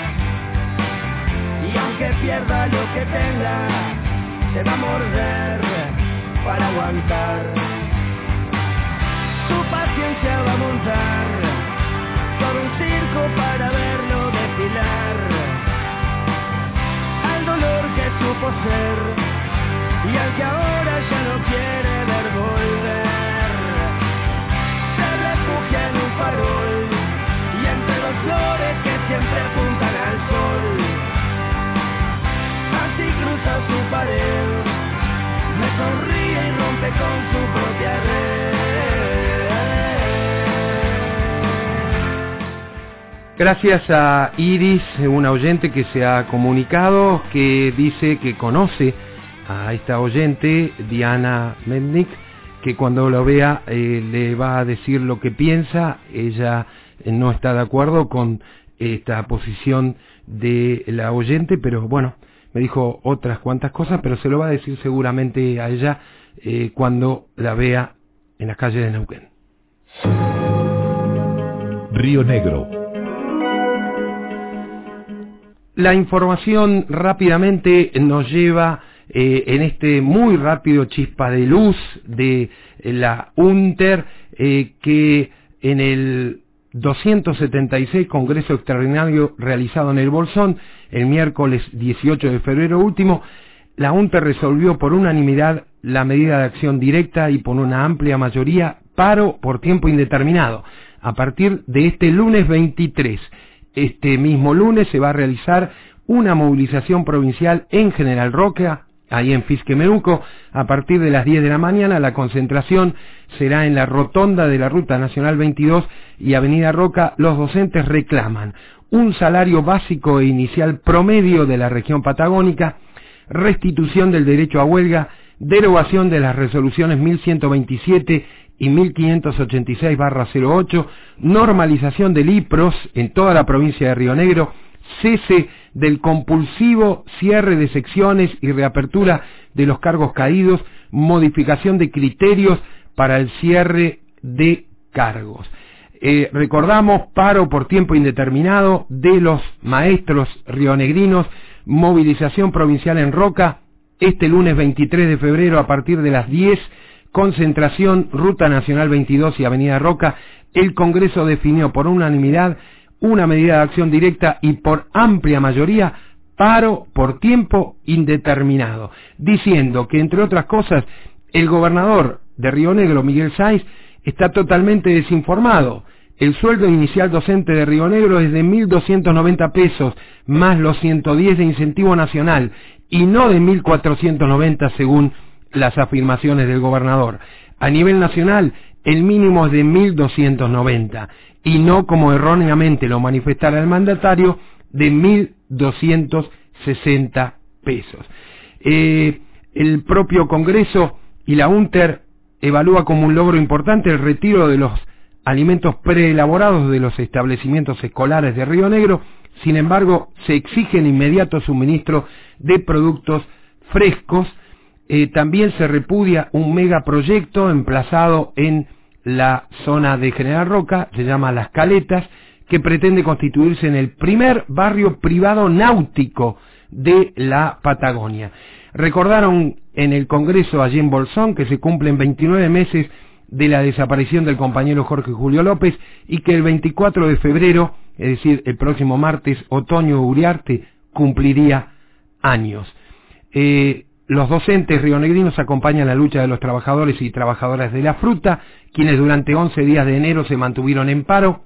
Y aunque pierda lo que tenga, se va a morder para aguantar. Su paciencia va a montar todo un circo para verlo desfilar. Al dolor que supo ser y al que ahora ya no quiere ver volver. En un farol y entre dos flores que siempre apuntan al sol. Así cruza su pared, me sonríe y rompe con su propia red. Gracias a Iris, una oyente que se ha comunicado, que dice que conoce a esta oyente, Diana Mednik, que cuando lo vea eh, le va a decir lo que piensa. Ella eh, no está de acuerdo con esta posición de la oyente, pero bueno, me dijo otras cuantas cosas, pero se lo va a decir seguramente a ella eh, cuando la vea en las calles de Neuquén. Río Negro. La información rápidamente nos lleva eh, en este muy rápido chispa de luz de eh, la UNTER, eh, que en el doscientos setenta y seis Congreso Extraordinario realizado en el Bolsón, el miércoles dieciocho de febrero último, la UNTER resolvió por unanimidad la medida de acción directa y por una amplia mayoría paro por tiempo indeterminado. A partir de este lunes veintitrés, este mismo lunes se va a realizar una movilización provincial en General Roca, ahí en Fisquemenuco, a partir de las diez de la mañana. La concentración será en la rotonda de la Ruta Nacional veintidós y Avenida Roca. Los docentes reclaman un salario básico e inicial promedio de la región patagónica, restitución del derecho a huelga, derogación de las resoluciones mil ciento veintisiete y mil quinientos ochenta y seis barra cero ocho, normalización del I P R O S en toda la provincia de Río Negro, cese del compulsivo cierre de secciones y reapertura de los cargos caídos, modificación de criterios para el cierre de cargos. Eh, recordamos, paro por tiempo indeterminado de los maestros rionegrinos, movilización provincial en Roca, este lunes veintitrés de febrero a partir de las diez, concentración Ruta Nacional veintidós y Avenida Roca. El Congreso definió por unanimidad una medida de acción directa y por amplia mayoría paro por tiempo indeterminado, diciendo que, entre otras cosas, el gobernador de Río Negro, Miguel Sáenz, está totalmente desinformado. El sueldo inicial docente de Río Negro es de mil doscientos noventa pesos, más los ciento diez de incentivo nacional, y no de mil cuatrocientos noventa según las afirmaciones del gobernador. A nivel nacional, el mínimo es de mil doscientos noventa, y no, como erróneamente lo manifestara el mandatario, de mil doscientos sesenta pesos. Eh, el propio Congreso y la UNTER evalúa como un logro importante el retiro de los alimentos preelaborados de los establecimientos escolares de Río Negro. Sin embargo, se exige el inmediato suministro de productos frescos. Eh, también se repudia un megaproyecto emplazado en la zona de General Roca, se llama Las Caletas, que pretende constituirse en el primer barrio privado náutico de la Patagonia. Recordaron en el Congreso allí en Bolsón que se cumplen veintinueve meses de la desaparición del compañero Jorge Julio López y que el veinticuatro de febrero, es decir, el próximo martes, Otoño Uriarte cumpliría años. Eh, los docentes rionegrinos acompañan la lucha de los trabajadores y trabajadoras de la fruta, quienes durante once días de enero se mantuvieron en paro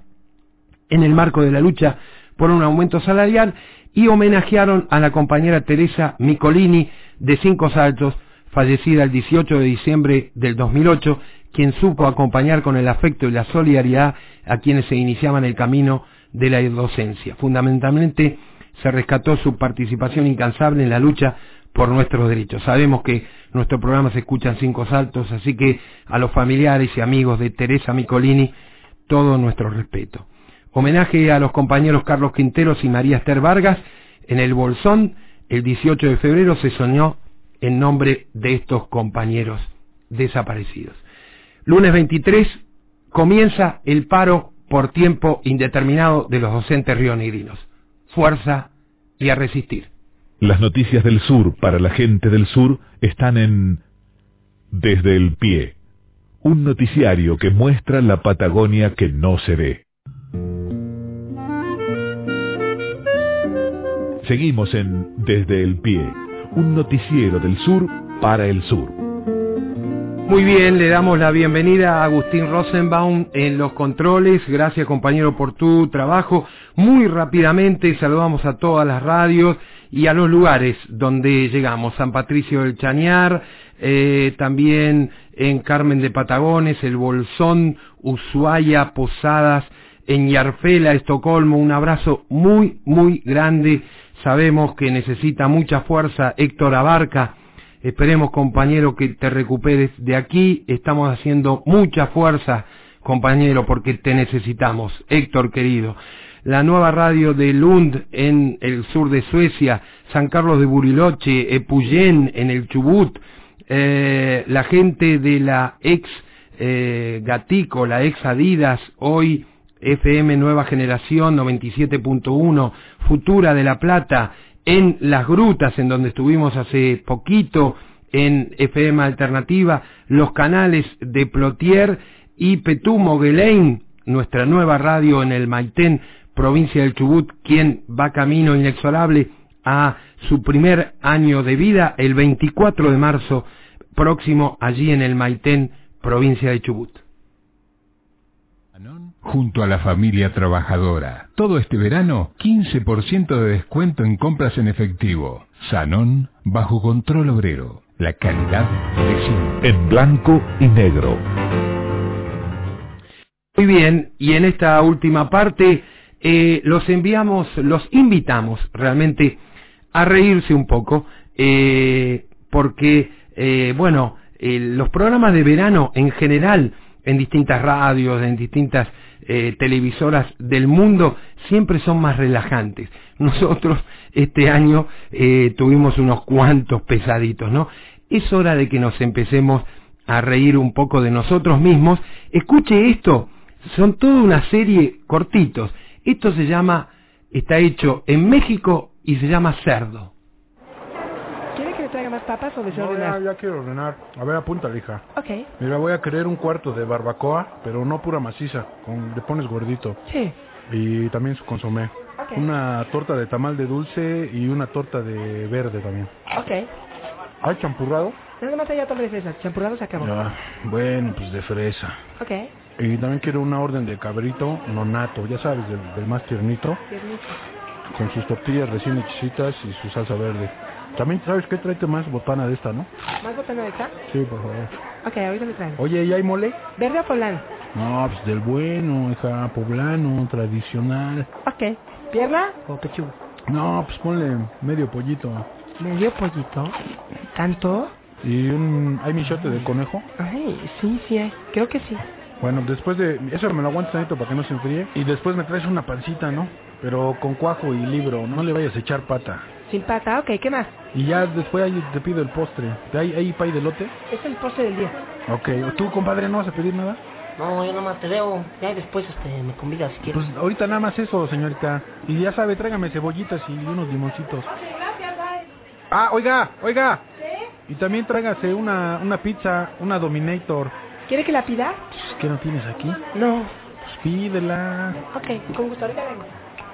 en el marco de la lucha por un aumento salarial y homenajearon a la compañera Teresa Micolini de Cinco Saltos, fallecida el dieciocho de diciembre del dos mil ocho, quien supo acompañar con el afecto y la solidaridad a quienes se iniciaban el camino de la docencia. Fundamentalmente se rescató su participación incansable en la lucha por nuestros derechos. Sabemos que nuestro programa se escucha en Cinco Saltos, así que a los familiares y amigos de Teresa Micolini, todo nuestro respeto. Homenaje a los compañeros Carlos Quinteros y María Esther Vargas en el Bolsón. El dieciocho de febrero se soñó en nombre de estos compañeros desaparecidos. Lunes veintitrés comienza el paro por tiempo indeterminado de los docentes rionegrinos. Fuerza y a resistir. Las noticias del sur para la gente del sur están en Desde el Pie, un noticiario que muestra la Patagonia que no se ve. Seguimos en Desde el Pie, un noticiero del sur para el sur. Muy bien, le damos la bienvenida a Agustín Rosenbaum en los controles. Gracias, compañero, por tu trabajo. Muy rápidamente saludamos a todas las radios y a los lugares donde llegamos. San Patricio del Chañar, eh, también en Carmen de Patagones, El Bolsón, Ushuaia, Posadas, en Järfälla, Estocolmo. Un abrazo muy, muy grande. Sabemos que necesita mucha fuerza Héctor Abarca. Esperemos, compañero, que te recuperes de aquí. Estamos haciendo mucha fuerza, compañero, porque te necesitamos. Héctor, querido. la nueva radio de Lund en el sur de Suecia, San Carlos de Bariloche, Epuyén en el Chubut, eh, la gente de la ex eh, Gatico, la ex Adidas, hoy F M Nueva Generación noventa y siete punto uno, Futura de La Plata, en Las Grutas, en donde estuvimos hace poquito, en F M Alternativa, los canales de Plotier y Petumo Guelein, nuestra nueva radio en el Maitén, provincia del Chubut, quien va camino inexorable a su primer año de vida, el veinticuatro de marzo próximo, allí en el Maitén, provincia de Chubut. Junto a la familia trabajadora. Todo este verano, quince por ciento de descuento en compras en efectivo. Sanón, bajo control obrero. La calidad de siempre. En blanco y negro. Muy bien, y en esta última parte eh, los enviamos, los invitamos realmente a reírse un poco, eh, porque, eh, bueno, eh, los programas de verano en general, en distintas radios, en distintas eh, televisoras del mundo, siempre son más relajantes. Nosotros este año eh, tuvimos unos cuantos pesaditos, ¿no? Es hora de que nos empecemos a reír un poco de nosotros mismos. Escuche esto, son toda una serie cortitos. Esto se llama, está hecho en México y se llama Cerdo. ¿Quiere que le traiga más papas o desea No, ordenar? ya, ya quiero ordenar. A ver, apúntale, hija. Ok. Mira, voy a querer un cuarto de barbacoa, pero no pura maciza, con, le pones gordito. Sí. Y también su consomé. Ok. Una torta de tamal de dulce y una torta de verde también. Ok. ¿Hay champurrado? Nada más allá torre de fresa. Champurrado se acabó. Ya, bueno, pues de fresa. Ok. Y también quiero una orden de cabrito nonato, ya sabes, del, del más tiernito, Tiernito. con sus tortillas recién hechicitas y su salsa verde. También, ¿sabes qué? Tráete más botana de esta, ¿no? ¿Más botana de esta? Sí, por favor. Ok, ahorita le traigo. Oye, ¿y hay mole? ¿Verde o poblano? No, pues del bueno, hija, poblano, tradicional. Ok. ¿Pierna o pechuga? No, pues ponle medio pollito. ¿Medio pollito? ¿Tanto? ¿Y un... hay michote de conejo? Ay, sí, sí hay. Creo que sí. Bueno, después de... eso me lo aguantas tantito para que no se enfríe. Y después me traes una pancita, ¿no? Pero con cuajo y libro, no le vayas a echar pata. Sin pata, ok, ¿qué más? Y ya después ahí te pido el postre. ¿Hay, hay pay de lote? Es el postre del día. Ok, ¿tú, compadre, no vas a pedir nada? No, yo nomás te veo. Ya después este, me convidas si quieres. Pues ahorita nada más eso, señorita. Y ya sabe, tráigame cebollitas y unos limoncitos. Gracias, bye. Ah, oiga, oiga. ¿Sí? Y también tráigase una, una pizza, una Dominator. ¿Quiere que la pida? Pues, ¿qué no tienes aquí? No. Pues pídela. Ok, con gusto, ahorita vengo.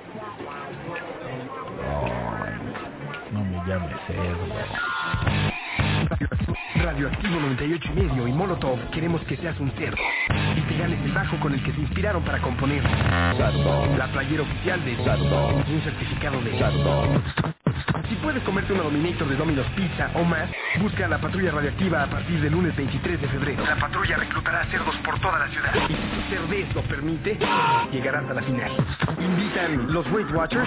No, no me llames cerdo. Radioactivo noventa y ocho y medio y Molotov queremos que seas un cerdo y te ganes el bajo con el que se inspiraron para componer Cerdo, la playera oficial de Cerdo y un certificado de Cerdo. Si puedes comerte una Dominator de Domino's Pizza o más, busca a la Patrulla Radioactiva a partir del lunes veintitrés de febrero. La patrulla reclutará cerdos por toda la ciudad y si tu cerdez lo permite, llegarás a la final. Invitan los Weight Watchers,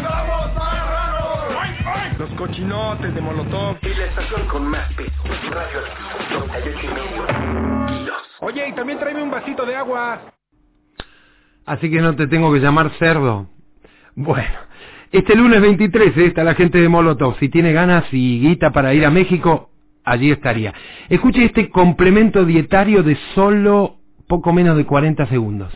los cochinotes de Molotov y la estación con más peso, Radioactivo noventa y ocho y medio kilos. Oye, y también tráeme un vasito de agua. Así que no te tengo que llamar cerdo. Bueno, este lunes veintitrés eh, está la gente de Molotov. Si tiene ganas y guita para ir a México, allí estaría. Escuche este complemento dietario de solo poco menos de cuarenta segundos.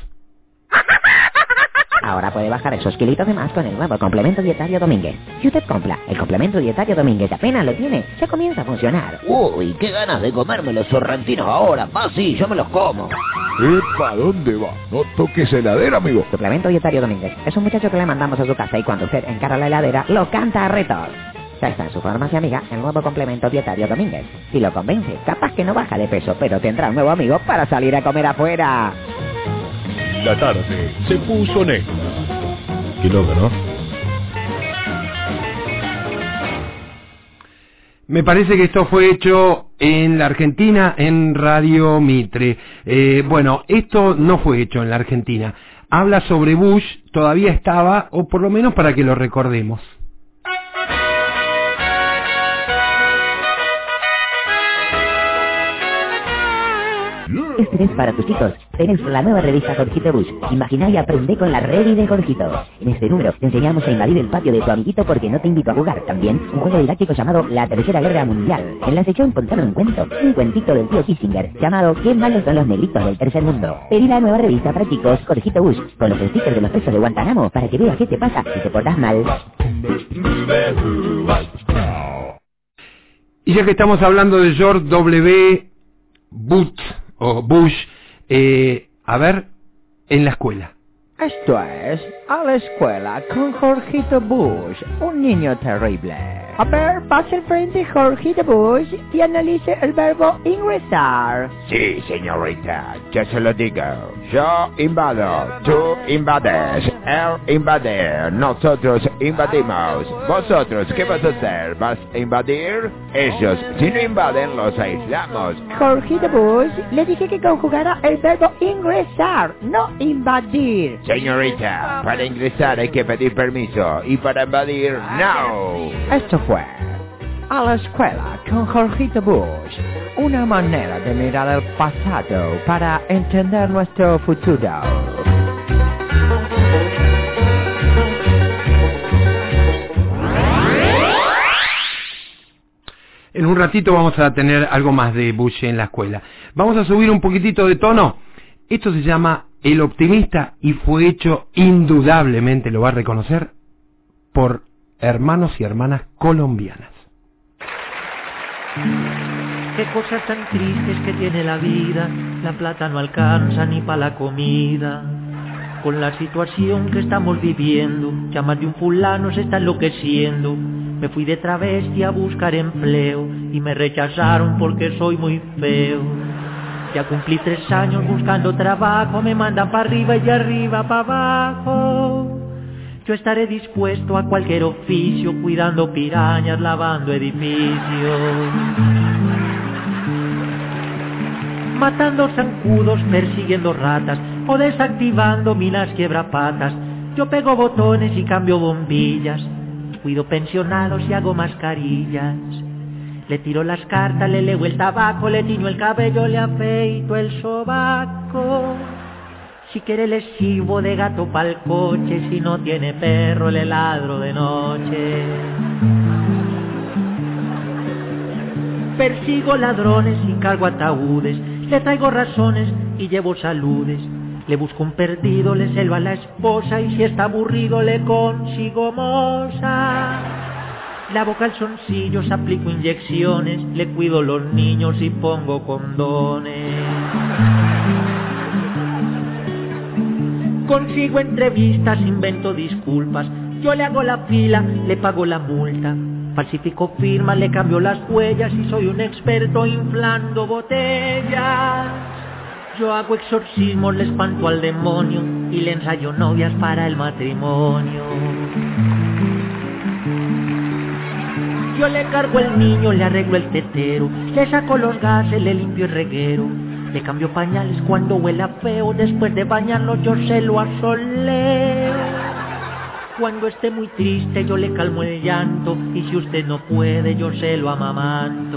Ahora puede bajar esos kilitos de más con el nuevo complemento dietario Domínguez. Si usted compra el complemento dietario Domínguez y apenas lo tiene, ya comienza a funcionar. Uy, qué ganas de comerme los sorrentinos ahora. Ah, sí, yo me los como. ¿Epa, dónde va? No toques heladera, amigo. Suplemento dietario Domínguez es un muchacho que le mandamos a su casa y cuando usted encara la heladera, lo canta a retos. Ya está en su farmacia amiga el nuevo complemento dietario Domínguez. Si lo convence, capaz que no baja de peso, pero tendrá un nuevo amigo para salir a comer afuera. La tarde se puso negra. Qué loco, ¿no? Me parece que esto fue hecho en la Argentina, en Radio Mitre. Eh, bueno, esto no fue hecho en la Argentina. Habla sobre Bush, todavía estaba, o por lo menos para que lo recordemos. esperes para tus chicos. Tenés la nueva revista Jorgito Bush. Imaginá y aprende con la Revi de Jorgito. En este número te enseñamos a invadir el patio de tu amiguito porque no te invito a jugar. También un juego didáctico llamado La Tercera Guerra Mundial. En la sección contaron un cuento, un cuentito del tío Kissinger, llamado ¿Qué malos son los negritos del tercer mundo? Pedí la nueva revista para chicos Jorgito Bush, con los stickers de los presos de Guantánamo, para que veas qué te pasa si te portas mal. Y ya que estamos hablando de George W. Bush, o Bush, eh, a ver, en la escuela. Esto es A la Escuela con Jorgito Bush, un niño terrible. A ver, pase al frente Jorgito Bush y analice el verbo ingresar. Sí, señorita, yo se lo digo. Yo invado, tú invades, él invade, nosotros invadimos. ¿Vosotros qué vas a hacer? ¿Vas a invadir? Ellos, si no invaden, los aislamos. Jorgito Bush, le dije que conjugara el verbo ingresar, no invadir. Señorita, para ingresar hay que pedir permiso y para invadir, no. Esto fue A la Escuela con Jorgito Bush, una manera de mirar el pasado para entender nuestro futuro. En un ratito vamos a tener algo más de Bush en la escuela. Vamos a subir un poquitito de tono. Esto se llama El Optimista y fue hecho indudablemente, lo va a reconocer, por hermanos y hermanas colombianas. Qué cosas tan tristes que tiene la vida, la plata no alcanza ni para la comida. Con la situación que estamos viviendo, ya más de un fulano se está enloqueciendo. Me fui de travesti a buscar empleo y me rechazaron porque soy muy feo. Ya cumplí tres años buscando trabajo, me mandan para arriba y de arriba para abajo. Yo estaré dispuesto a cualquier oficio, cuidando pirañas, lavando edificios, matando zancudos, persiguiendo ratas o desactivando minas quiebrapatas. Yo pego botones y cambio bombillas, cuido pensionados y hago mascarillas. Le tiro las cartas, le leo el tabaco, le tiño el cabello, le afeito el sobaco. Si quiere le sirvo de gato pa'l coche, si no tiene perro le ladro de noche. Persigo ladrones y cargo ataúdes, le traigo razones y llevo saludes. Le busco un perdido, le celo a la esposa y si está aburrido le consigo moza. Lavo calzoncillos, aplico inyecciones, le cuido los niños y pongo condones. Consigo entrevistas, invento disculpas, yo le hago la fila, le pago la multa. Falsifico firmas, le cambio las huellas y soy un experto inflando botellas. Yo hago exorcismos, le espanto al demonio y le ensayo novias para el matrimonio. Yo le cargo el niño, le arreglo el tetero, le saco los gases, le limpio el reguero. Le cambio pañales cuando huela feo, después de bañarlo yo se lo asoleo. Cuando esté muy triste yo le calmo el llanto y si usted no puede yo se lo amamanto.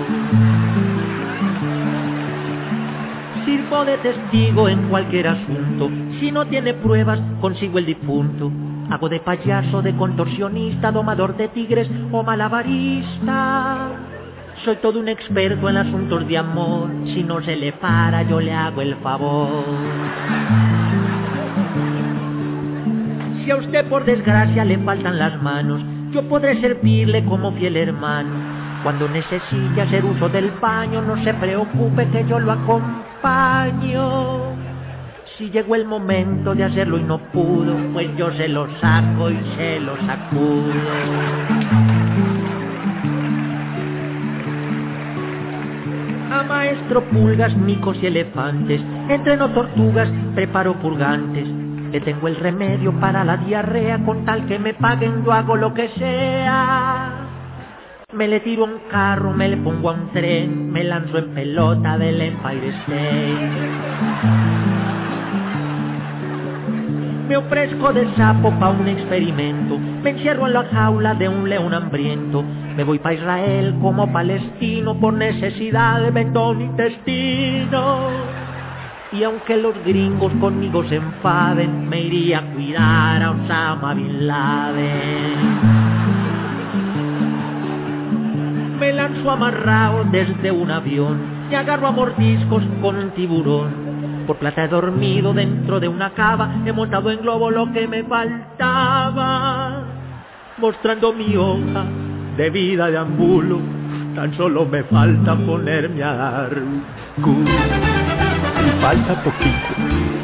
Sirvo de testigo en cualquier asunto, si no tiene pruebas consigo el difunto. Hago de payaso, de contorsionista, domador de tigres o malabarista. Soy todo un experto en asuntos de amor, si no se le para yo le hago el favor. Si a usted por desgracia le faltan las manos, yo podré servirle como fiel hermano. Cuando necesite hacer uso del baño, no se preocupe que yo lo acompaño. Si llegó el momento de hacerlo y no pudo, pues yo se lo saco y se lo sacudo. A maestro pulgas, micos y elefantes, entreno tortugas, preparo purgantes. Le tengo el remedio para la diarrea, con tal que me paguen yo hago lo que sea. Me le tiro a un carro, me le pongo a un tren, me lanzo en pelota del Empire State. Me ofrezco de sapo pa' un experimento, me encierro en la jaula de un león hambriento. Me voy pa' Israel como palestino, por necesidad vendo mi intestino. Y aunque los gringos conmigo se enfaden, me iría a cuidar a Osama Bin Laden. Me lanzo amarrado desde un avión y agarro a mordiscos con un tiburón. Por plata he dormido dentro de una cava, he montado en globo lo que me faltaba. Mostrando mi hoja de vida de ambulo, tan solo me falta ponerme a dar cu. Me falta poquito.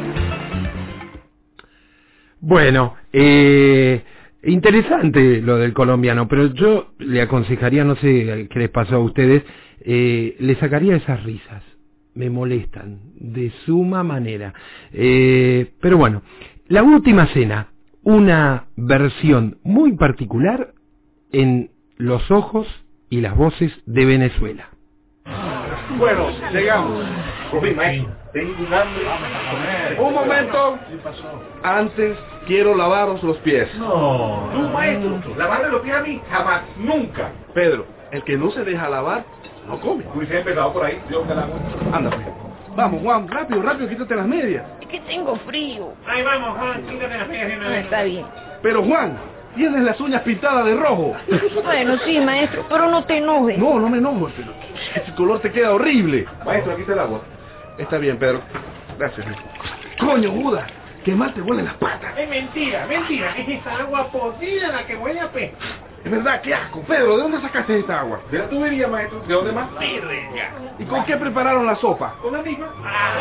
Bueno, eh... interesante lo del colombiano, pero yo le aconsejaría, no sé qué les pasó a ustedes, eh, le sacaría esas risas, me molestan de suma manera. Eh, pero bueno, La Última Cena, una versión muy particular en los ojos y las voces de Venezuela. Bueno, llegamos. Comí, maestro. Tengo un hambre. Un momento. Antes quiero lavaros los pies. No. Tú, maestro, lavarle los pies a mí, jamás, nunca. Pedro, el que no se deja lavar, no come. Uy, se ha empezado por ahí. Dios te la hago. Anda, pues. Vamos, Juan, rápido, rápido, quítate las medias. Es que tengo frío. Ahí vamos, Juan, quítate las medias de una Ah, vez. está bien. Pero, Juan, tienes las uñas pintadas de rojo. Bueno, sí, maestro, pero no te enojes. No, no me enojo, pero ese color te queda horrible. Maestro, aquí está el agua. Está bien, Pedro. Gracias. Coño, Judas, que mal te huelen las patas. Es mentira, mentira. Es esa agua podrida la que huele a pez. Es verdad, qué asco. Pedro, ¿de dónde sacaste esta agua? De la tubería, maestro. ¿De dónde más? Verga. ¿Y con qué prepararon la sopa? Con la misma.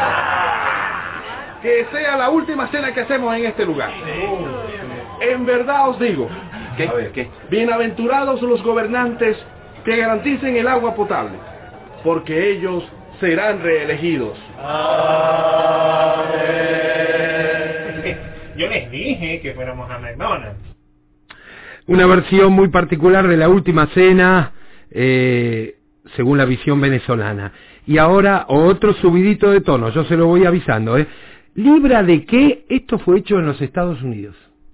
Que sea la última cena que hacemos en este lugar. En verdad os digo, ¿Qué? A ver, ¿qué? bienaventurados los gobernantes que garanticen el agua potable, porque ellos serán reelegidos. Yo les dije que fuéramos a McDonald's. Una versión muy particular de La Última Cena, eh, según la visión venezolana. Y ahora otro subidito de tono, yo se lo voy avisando, ¿eh? ¿Libra de qué? Esto fue hecho en los Estados Unidos.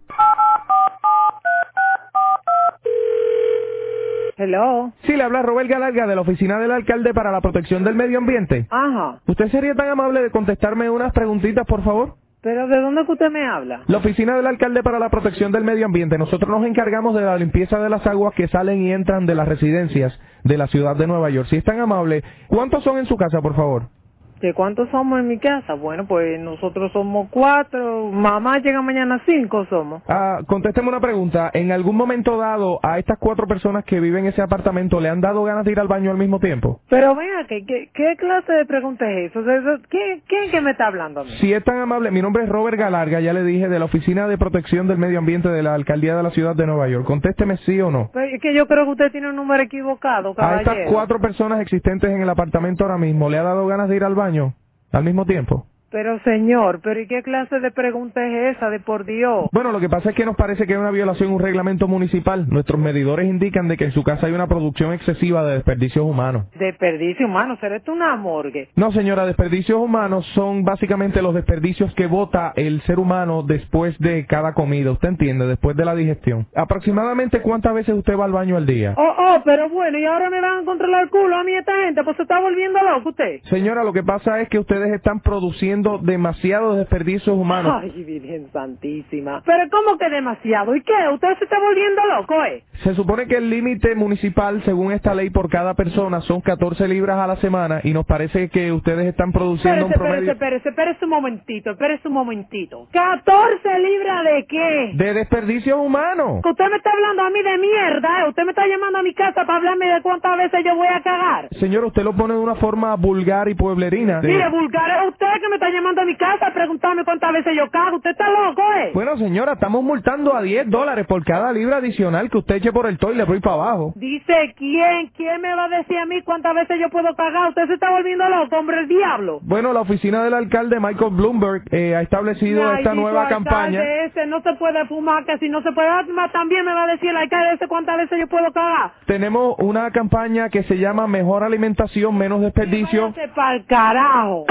Hello. Sí, le habla Robert Galarga de la Oficina del Alcalde para la Protección del Medio Ambiente. Ajá. ¿Usted sería tan amable de contestarme unas preguntitas, por favor? ¿Pero de dónde que usted me habla? La Oficina del Alcalde para la Protección del Medio Ambiente. Nosotros nos encargamos de la limpieza de las aguas que salen y entran de las residencias de la ciudad de Nueva York. Si es tan amable, ¿cuántos son en su casa, por favor? ¿De cuántos somos en mi casa? Bueno, pues nosotros somos cuatro. Mamá llega mañana, cinco somos. Ah, contésteme una pregunta. ¿En algún momento dado a estas cuatro personas que viven en ese apartamento le han dado ganas de ir al baño al mismo tiempo? Pero vea, ¿qué, qué, qué clase de pregunta es eso? O sea, eso- ¿Quién, quién que me está hablando a mí? Si es tan amable, mi nombre es Robert Galarga, ya le dije, de la Oficina de Protección del Medio Ambiente de la Alcaldía de la Ciudad de Nueva York. Contésteme sí o no. Pero es que yo creo que usted tiene un número equivocado, A caballero. estas cuatro personas existentes en el apartamento ahora mismo, ¿le ha dado ganas de ir al baño al mismo tiempo? Pero señor, ¿pero y qué clase de pregunta es esa, de por Dios? Bueno, lo que pasa es que nos parece que hay una violación a un reglamento municipal. Nuestros medidores indican de que en su casa hay una producción excesiva de desperdicios humanos. Desperdicio humano, ¿será esto una morgue? No, señora, desperdicios humanos son básicamente los desperdicios que bota el ser humano después de cada comida, ¿usted entiende? Después de la digestión. ¿Aproximadamente cuántas veces usted va al baño al día? Oh, oh, pero bueno, ¿y ahora me van a controlar el culo a mí esta gente? Pues se está volviendo loco usted. Señora, lo que pasa es que ustedes están produciendo demasiados desperdicios humanos. Ay, Virgen Santísima. Pero ¿cómo que demasiado? ¿Y qué? ¿Usted se está volviendo loco, eh? Se supone que el límite municipal, según esta ley, por cada persona son catorce libras a la semana y nos parece que ustedes están produciendo Espérese, un espérese, promedio espérese, espérese un momentito, espérese un momentito. ¿catorce libras de qué? de desperdicios humanos. Que usted me está hablando a mí de mierda, ¿eh? Usted me está llamando a mi casa para hablarme de cuántas veces yo voy a cagar. Señor, usted lo pone de una forma vulgar y pueblerina. De- Mire, vulgar, es usted que me está llamando a mi casa a preguntarme cuántas veces yo cago. ¿Usted está loco, eh? Bueno, señora, estamos multando a diez dólares por cada libra adicional que usted eche por el toile por ahí para abajo. Dice, ¿quién? ¿Quién me va a decir a mí cuántas veces yo puedo cagar? Usted se está volviendo loco, hombre, el diablo. Bueno, la oficina del alcalde Michael Bloomberg eh, ha establecido Ay, esta dijo nueva alcalde campaña. Ese, no se puede fumar, que si no se puede fumar también me va a decir el alcalde ese cuántas veces yo puedo cagar. Tenemos una campaña que se llama Mejor Alimentación, Menos Desperdicio. Váyase pa'l carajo.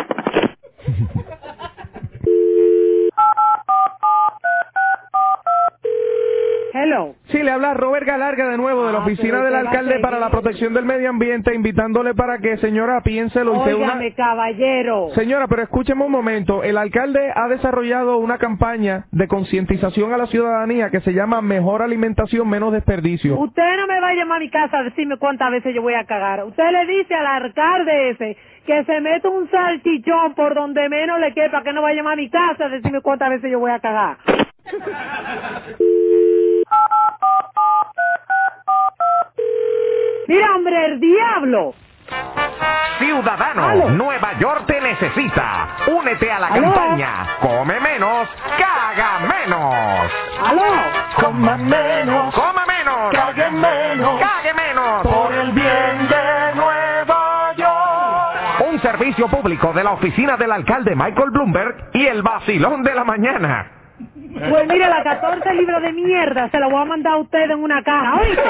Hello. Sí, le habla Robert Galarga de nuevo de la oficina del alcalde para la protección del medio ambiente, invitándole para que, señora, piénselo. Óigame, una... caballero. Señora, pero escúcheme un momento. El alcalde ha desarrollado una campaña de concientización a la ciudadanía que se llama Mejor Alimentación, Menos Desperdicio. Usted no me va a llamar a mi casa a decirme cuántas veces yo voy a cagar. Usted le dice al alcalde ese que se meta un salchichón por donde menos le quepa, que no va a llamar a mi casa a decirme cuántas veces yo voy a cagar. Mira, hombre, el diablo. Ciudadano, ¿Aló? Nueva York te necesita. Únete a la ¿Aló? campaña. Come menos, caga menos. ¿Aló? Coma menos, coma menos, cague menos, cague menos. Por el bien de Nueva York. Un servicio público de la oficina del alcalde Michael Bloomberg y el vacilón de la mañana. Pues mire, la catorce libras de mierda se la voy a mandar a usted en una caja, ¿oíste?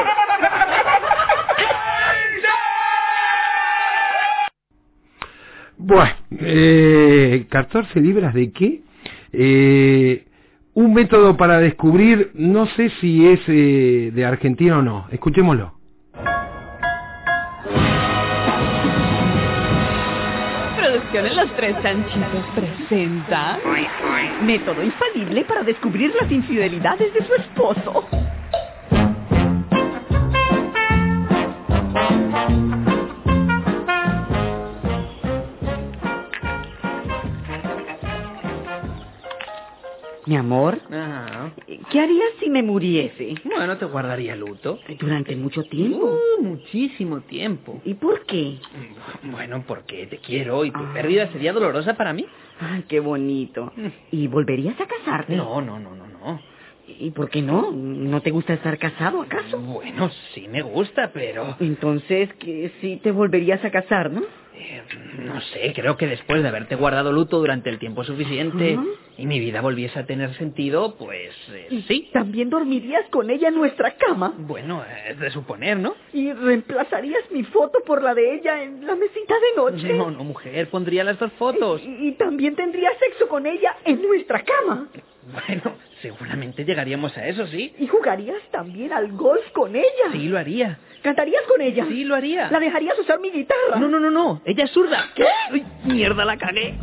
Bueno, eh, ¿catorce libras de qué? Eh, un método para descubrir, no sé si es eh, de Argentina o no. Escuchémoslo. Producciones Los Tres Chanchitos presenta método infalible para descubrir las infidelidades de su esposo. Mi amor, Ajá. ¿qué harías si me muriese? Bueno, te guardaría luto. ¿Durante mucho tiempo? Uh, muchísimo tiempo. ¿Y por qué? Bueno, porque te quiero y tu ah. pérdida sería dolorosa para mí. Ay, qué bonito. ¿Y volverías a casarte? No, no, no, no, no. ¿Y por qué no? ¿No te gusta estar casado, acaso? Bueno, sí me gusta, pero... Entonces, que sí te volverías a casar, ¿no? Eh, no sé, creo que después de haberte guardado luto durante el tiempo suficiente uh-huh. y mi vida volviese a tener sentido, pues eh, sí. ¿También dormirías con ella en nuestra cama? Bueno, es de suponer, ¿no? ¿Y reemplazarías mi foto por la de ella en la mesita de noche? No, no, mujer, pondría las dos fotos. ¿Y, y también tendrías sexo con ella en nuestra cama? Bueno, seguramente llegaríamos a eso, sí. ¿Y jugarías también al golf con ella? Sí, lo haría. ¿Cantarías con ella? Sí, lo haría. ¿La dejarías usar mi guitarra? No, no, no, no. Ella es zurda. ¿Qué? Uy, mierda, la cagué.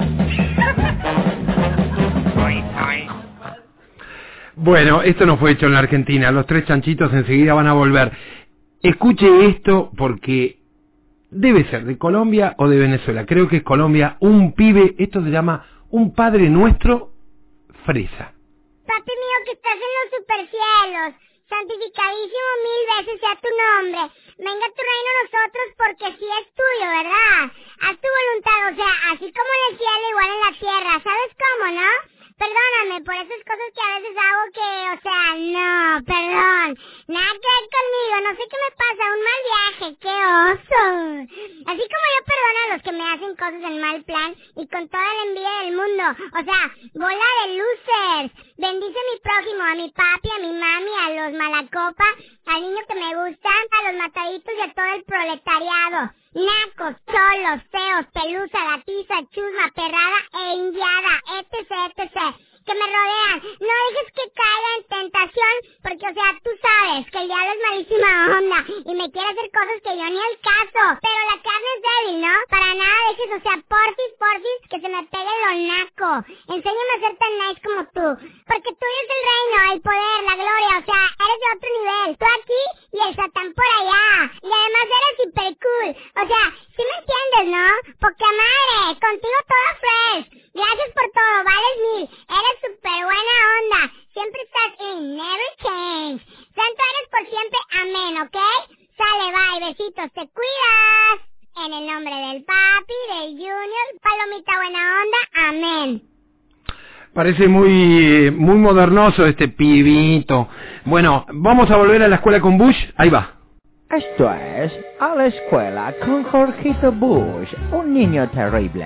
Bueno, esto no fue hecho en la Argentina. Los Tres Chanchitos enseguida van a volver. Escuche esto porque debe ser de Colombia o de Venezuela. Creo que es Colombia. Un pibe, esto se llama un Padre Nuestro fresa. Papi mío que estás en los supercielos, santificadísimo mil veces sea tu nombre. Venga a tu reino nosotros porque sí es tuyo, ¿verdad? Haz tu voluntad, o sea, así como en el cielo, igual en la tierra. ¿Sabes cómo, no? Perdóname por esas cosas que a veces hago que, o sea, no, perdón. Nada que ver conmigo, no sé qué me pasa, un mal viaje, qué oso. Así como yo perdono a los que me hacen cosas en mal plan y con toda la envidia del mundo. O sea, bola de losers. Bendice a mi prójimo, a mi papi, a mi mami, a los malacopa, al niño que me gusta, a los mataditos y a todo el proletariado. Nacos, cholos, feos, pelusa, gatiza, chusma, perrada e indiada, etcétera, etcétera, que me rodean. No dejes que caiga en tentación, porque, o sea, tú sabes que el diablo es malísima onda y me quiere hacer cosas que yo ni al caso. Pero la carne es débil, ¿no? Para nada dejes, o sea, porfis, porfis, que se me pegue lo naco. Enséñame a ser tan nice como tú, porque tuyo es el reino, el poder, la gloria, o sea, eres de otro nivel. Tú aquí y el satán por allá. Y además eres hiper cool. O sea, ¿sí me entiendes, no? Poca madre, contigo todo fresh. Gracias por todo, vales mil. Eres súper buena onda. Siempre estás in, never change. Santo eres por siempre, amén, ¿ok? Sale, bye, besitos, te cuidas. En el nombre del papi, del junior, palomita buena onda, amén. Parece muy muy modernoso este pibito. Bueno, vamos a volver a la escuela con Bush. Ahí va. Esto es A la Escuela con Jorgito Bush, un niño terrible.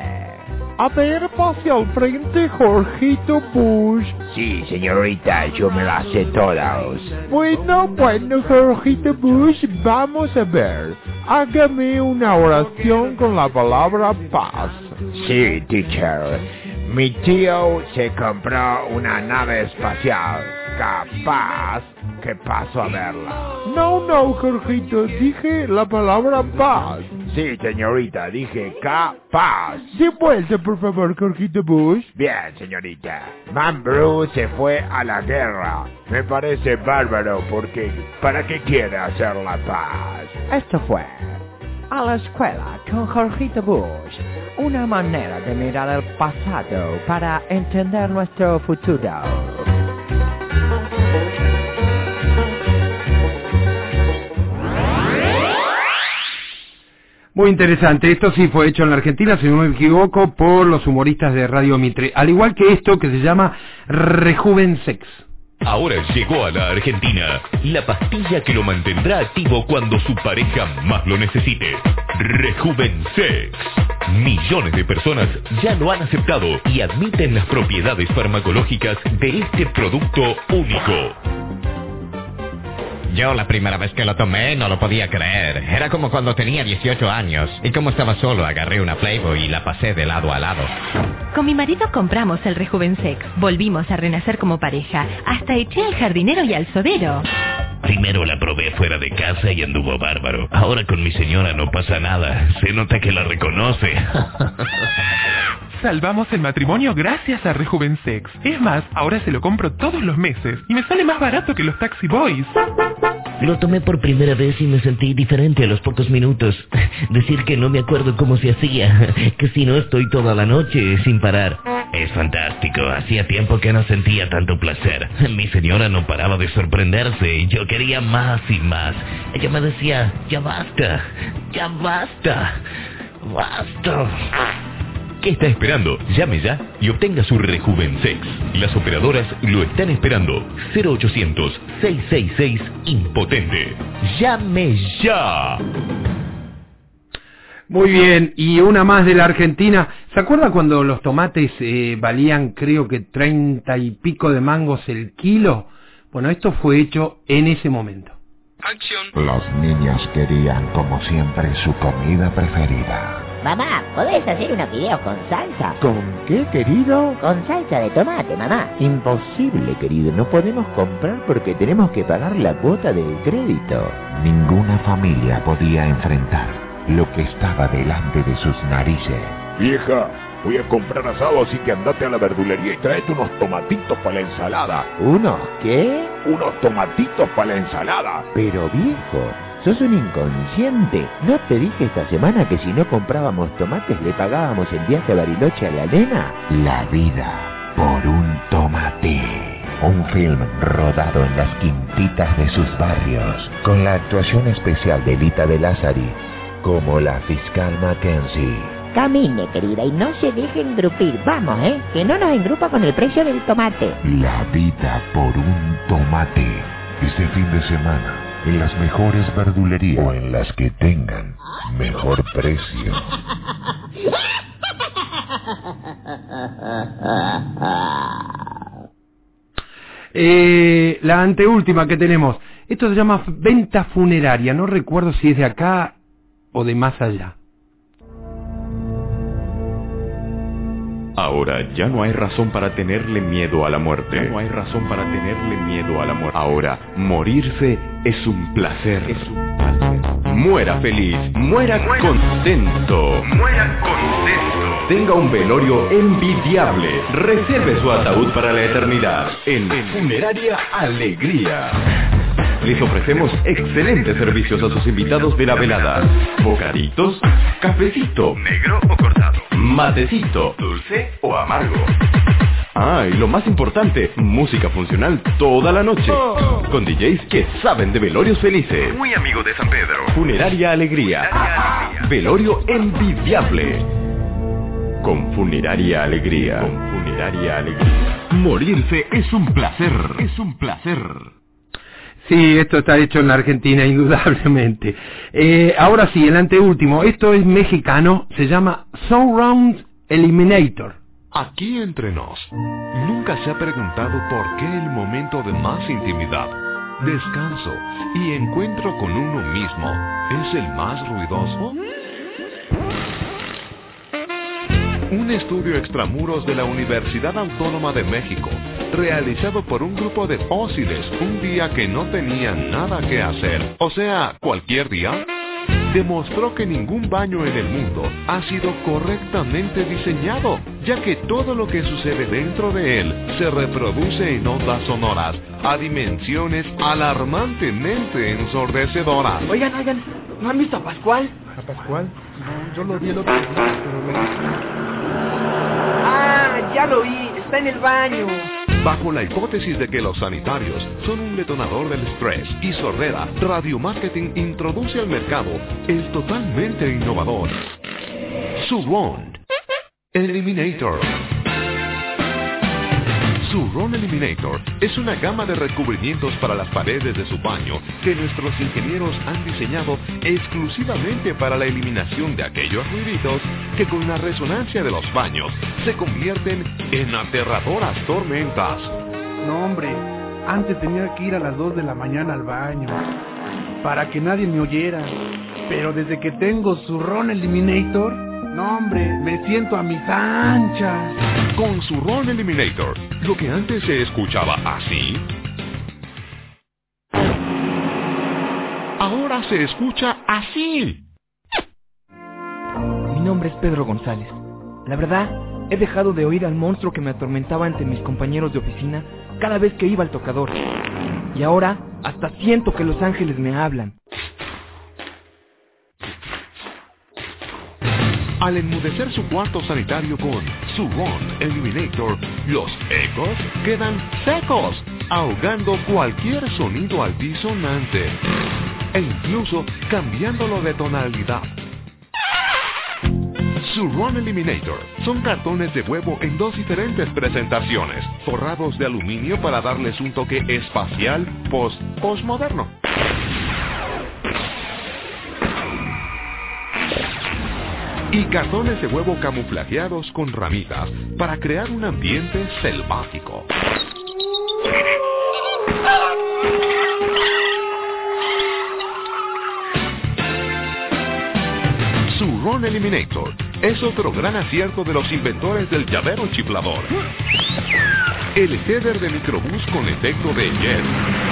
A ver, pase al frente, Jorgito Bush. Sí, señorita, yo me las sé todas. Bueno, bueno, Jorgito Bush, vamos a ver. Hágame una oración con la palabra paz. Sí, teacher. Mi tío se compró una nave espacial capaz que paso a verla. No, no, Jorgito, dije la palabra paz. Sí, señorita, dije capaz. De vuelta, por favor, Jorgito Bush. Bien, señorita. Man Bruce se fue a la guerra. Me parece bárbaro porque ¿para qué quiere hacer la paz? Esto fue A la Escuela con Jorgito Bush. Una manera de mirar el pasado para entender nuestro futuro. Muy interesante, esto sí fue hecho en la Argentina, si no me equivoco, por los humoristas de Radio Mitre, al igual que esto que se llama Rejuvensex. Ahora llegó a la Argentina la pastilla que lo mantendrá activo cuando su pareja más lo necesite. Rejuvensex. Millones de personas ya lo han aceptado y admiten las propiedades farmacológicas de este producto único. Yo la primera vez que lo tomé no lo podía creer. Era como cuando tenía dieciocho años. Y como estaba solo, agarré una Playboy y la pasé de lado a lado. Con mi marido compramos el Rejuvensex. Volvimos a renacer como pareja. Hasta eché al jardinero y al sodero. Primero la probé fuera de casa y anduvo bárbaro. Ahora con mi señora no pasa nada. Se nota que la reconoce. Salvamos el matrimonio gracias a Rejuvensex. Es más, ahora se lo compro todos los meses y me sale más barato que los Taxi Boys. Lo tomé por primera vez y me sentí diferente a los pocos minutos. Decir que no me acuerdo cómo se hacía, que si no estoy toda la noche sin parar. Es fantástico, hacía tiempo que no sentía tanto placer. Mi señora no paraba de sorprenderse y yo quería más y más. Ella me decía, ya basta, ya basta, basta. ¿Qué está esperando? Llame ya y obtenga su Rejuvensex. Las operadoras lo están esperando. cero ochocientos, seiscientos sesenta y seis, impotente. ¡Llame ya! Muy bien, y una más de la Argentina. ¿Se acuerda cuando los tomates eh, valían creo que treinta y pico de mangos el kilo? Bueno, esto fue hecho en ese momento. Acción. Los niños querían, como siempre, su comida preferida. Mamá, ¿podés hacer unos videos con salsa? ¿Con qué, querido? Con salsa de tomate, mamá. Imposible, querido. No podemos comprar porque tenemos que pagar la cuota del crédito. Ninguna familia podía enfrentar lo que estaba delante de sus narices. Vieja, voy a comprar asado, así que andate a la verdulería y tráete unos tomatitos para la ensalada. ¿Unos qué? Unos tomatitos para la ensalada. Pero viejo, sos un inconsciente. ¿No te dije esta semana que si no comprábamos tomates le pagábamos el viaje a Bariloche a la nena? La vida por un tomate. Un film rodado en las quintitas de sus barrios, con la actuación especial de Lita de Lázari como la fiscal Mackenzie. Camine, querida, y no se deje engrupir. Vamos, ¿eh? Que no nos engrupa con el precio del tomate. La vida por un tomate. Este fin de semana, en las mejores verdulerías o en las que tengan mejor precio. Eh, la anteúltima que tenemos. Esto se llama venta funeraria. No recuerdo si es de acá o de más allá. Ahora ya no hay razón para tenerle miedo a la muerte. Ya no hay razón para tenerle miedo a la muerte. Ahora, morirse es un placer. Es un placer. Muera feliz, muera, muera contento. Muera contento. Tenga un velorio envidiable. Reserve su ataúd para la eternidad en Funeraria Alegría. Les ofrecemos excelentes servicios a sus invitados de la velada. Bocaditos, cafecito, negro o cortado, matecito, dulce o amargo. Ah, y lo más importante, música funcional toda la noche. Con D Js que saben de velorios felices. Muy amigo de San Pedro. Funeraria Alegría. Velorio envidiable. Con Funeraria Alegría. Con Funeraria Alegría. Morirse es un placer. Es un placer. Sí, esto está hecho en la Argentina, indudablemente. Eh, ahora sí, el anteúltimo. Esto es mexicano, se llama Surround Eliminator. Aquí entre nos, ¿nunca se ha preguntado por qué el momento de más intimidad, descanso y encuentro con uno mismo es el más ruidoso? Un estudio extramuros de la Universidad Autónoma de México realizado por un grupo de fósiles un día que no tenían nada que hacer, o sea, cualquier día, demostró que ningún baño en el mundo ha sido correctamente diseñado, ya que todo lo que sucede dentro de él se reproduce en ondas sonoras a dimensiones alarmantemente ensordecedoras. Oigan, oigan, ¿no han visto a Pascual? ¿A Pascual? No, yo lo vi el otro día, pero me... Ah, ya lo vi, está en el baño. Bajo la hipótesis de que los sanitarios son un detonador del estrés y sordera, Radio Marketing introduce al mercado el totalmente innovador Surround Eliminator. Surround Eliminator es una gama de recubrimientos para las paredes de su baño que nuestros ingenieros han diseñado exclusivamente para la eliminación de aquellos ruiditos que con la resonancia de los baños se convierten en aterradoras tormentas. No, hombre, antes tenía que ir a las dos de la mañana al baño para que nadie me oyera, pero desde que tengo Surround Eliminator, no, hombre, me siento a mis anchas. Con Surround Eliminator, lo que antes se escuchaba así, ahora se escucha así. Mi nombre es Pedro González. La verdad, he dejado de oír al monstruo que me atormentaba ante mis compañeros de oficina cada vez que iba al tocador. Y ahora, hasta siento que los ángeles me hablan. Al enmudecer su cuarto sanitario con Surround Eliminator, los ecos quedan secos, ahogando cualquier sonido altisonante e incluso cambiándolo de tonalidad. Surround Eliminator son cartones de huevo en dos diferentes presentaciones, forrados de aluminio para darles un toque espacial post postmoderno. Y cartones de huevo camuflajeados con ramitas para crear un ambiente selvático. Surround Eliminator es otro gran acierto de los inventores del llavero chiflador. El header de microbús con efecto de jet.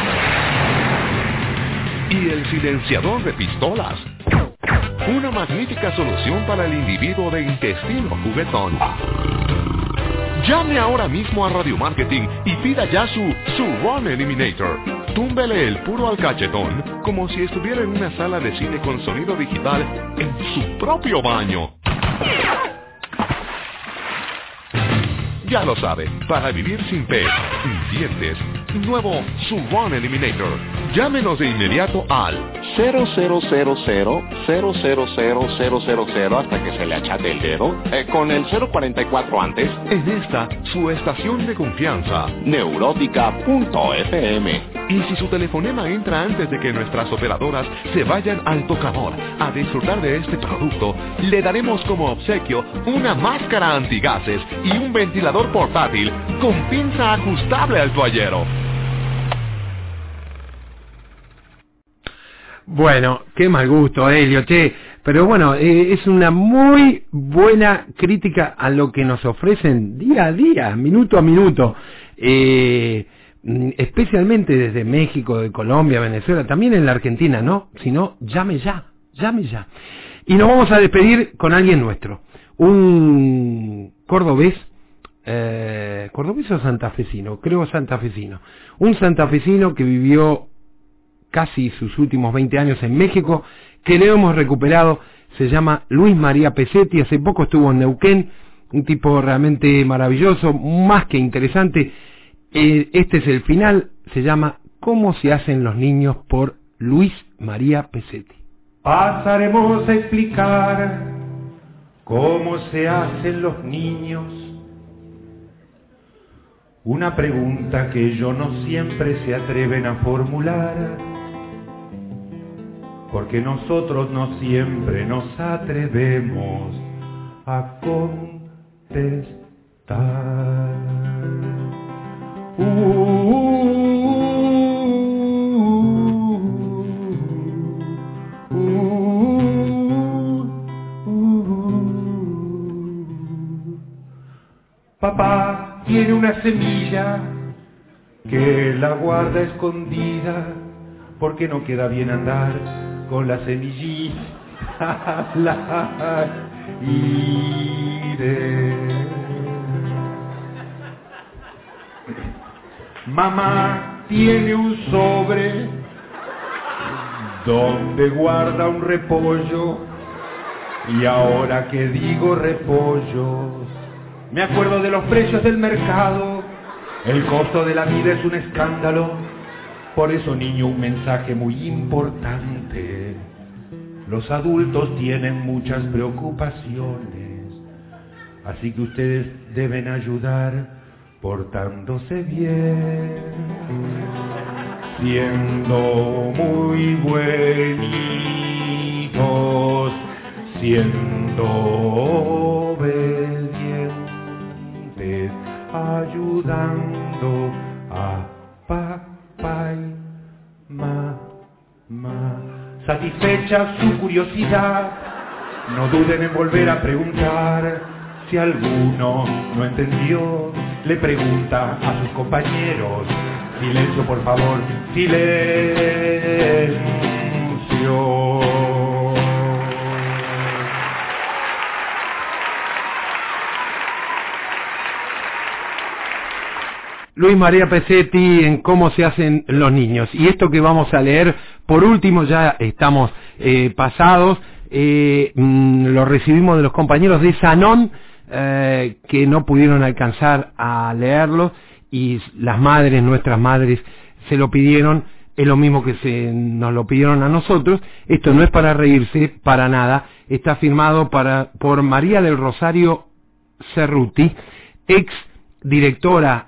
Y el silenciador de pistolas. Una magnífica solución para el individuo de intestino juguetón. Llame ahora mismo a Radio Marketing y pida ya su Surround Eliminator. Túmbele el puro al cachetón como si estuviera en una sala de cine con sonido digital en su propio baño. Ya lo sabe, para vivir sin pez, sin dientes, nuevo Surround Eliminator. Llámenos de inmediato al cero cero cero cero cero cero cero cero cero cero hasta que se le achate el dedo, eh, con el cero cuarenta y cuatro antes. En esta, su estación de confianza, Neurótica punto F M. Y si su telefonema entra antes de que nuestras operadoras se vayan al tocador a disfrutar de este producto, le daremos como obsequio una máscara antigases y un ventilador portátil con pinza ajustable al toallero. Bueno, qué mal gusto, Helio, che. Pero bueno, eh, es una muy buena crítica a lo que nos ofrecen día a día, minuto a minuto. Eh, especialmente desde México, de Colombia, Venezuela, también en la Argentina, ¿no? Si no, llame ya, llame ya. Y nos vamos a despedir con alguien nuestro. Un cordobés, eh, cordobés o santafesino, creo santafesino. Un santafesino que vivió casi sus últimos veinte años en México, que le hemos recuperado, se llama Luis María Pesetti, hace poco estuvo en Neuquén, un tipo realmente maravilloso, más que interesante. Eh, este es el final, se llama ¿Cómo se hacen los niños? Por Luis María Pesetti. Pasaremos a explicar cómo se hacen los niños. Una pregunta que ellos no siempre se atreven a formular, porque nosotros no siempre nos atrevemos a contestar. Uh, uh, uh, uh. Papá tiene una semilla que la guarda escondida, porque no queda bien andar con la semillita al aire. Mamá tiene un sobre donde guarda un repollo, y ahora que digo repollo, me acuerdo de los precios del mercado. El costo de la vida es un escándalo. Por eso, niño, un mensaje muy importante: los adultos tienen muchas preocupaciones, así que ustedes deben ayudar portándose bien, siendo muy buenitos, siendo obedientes, ayudando a papá y mamá. Satisfecha su curiosidad, no duden en volver a preguntar. Si alguno no entendió, le pregunta a sus compañeros. Silencio, por favor, silencio. Luis María Pesetti en Cómo se hacen los niños. Y esto que vamos a leer, por último, ya estamos eh, pasados, eh, mmm, lo recibimos de los compañeros de Sanón, eh, que no pudieron alcanzar a leerlo, y las madres, nuestras madres, se lo pidieron. Es lo mismo que se nos lo pidieron a nosotros. Esto no es para reírse, para nada. Está firmado para, por María del Rosario Cerruti, ex directora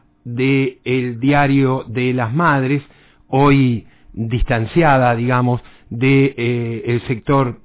del Diario de las Madres, hoy distanciada, digamos, de eh, el sector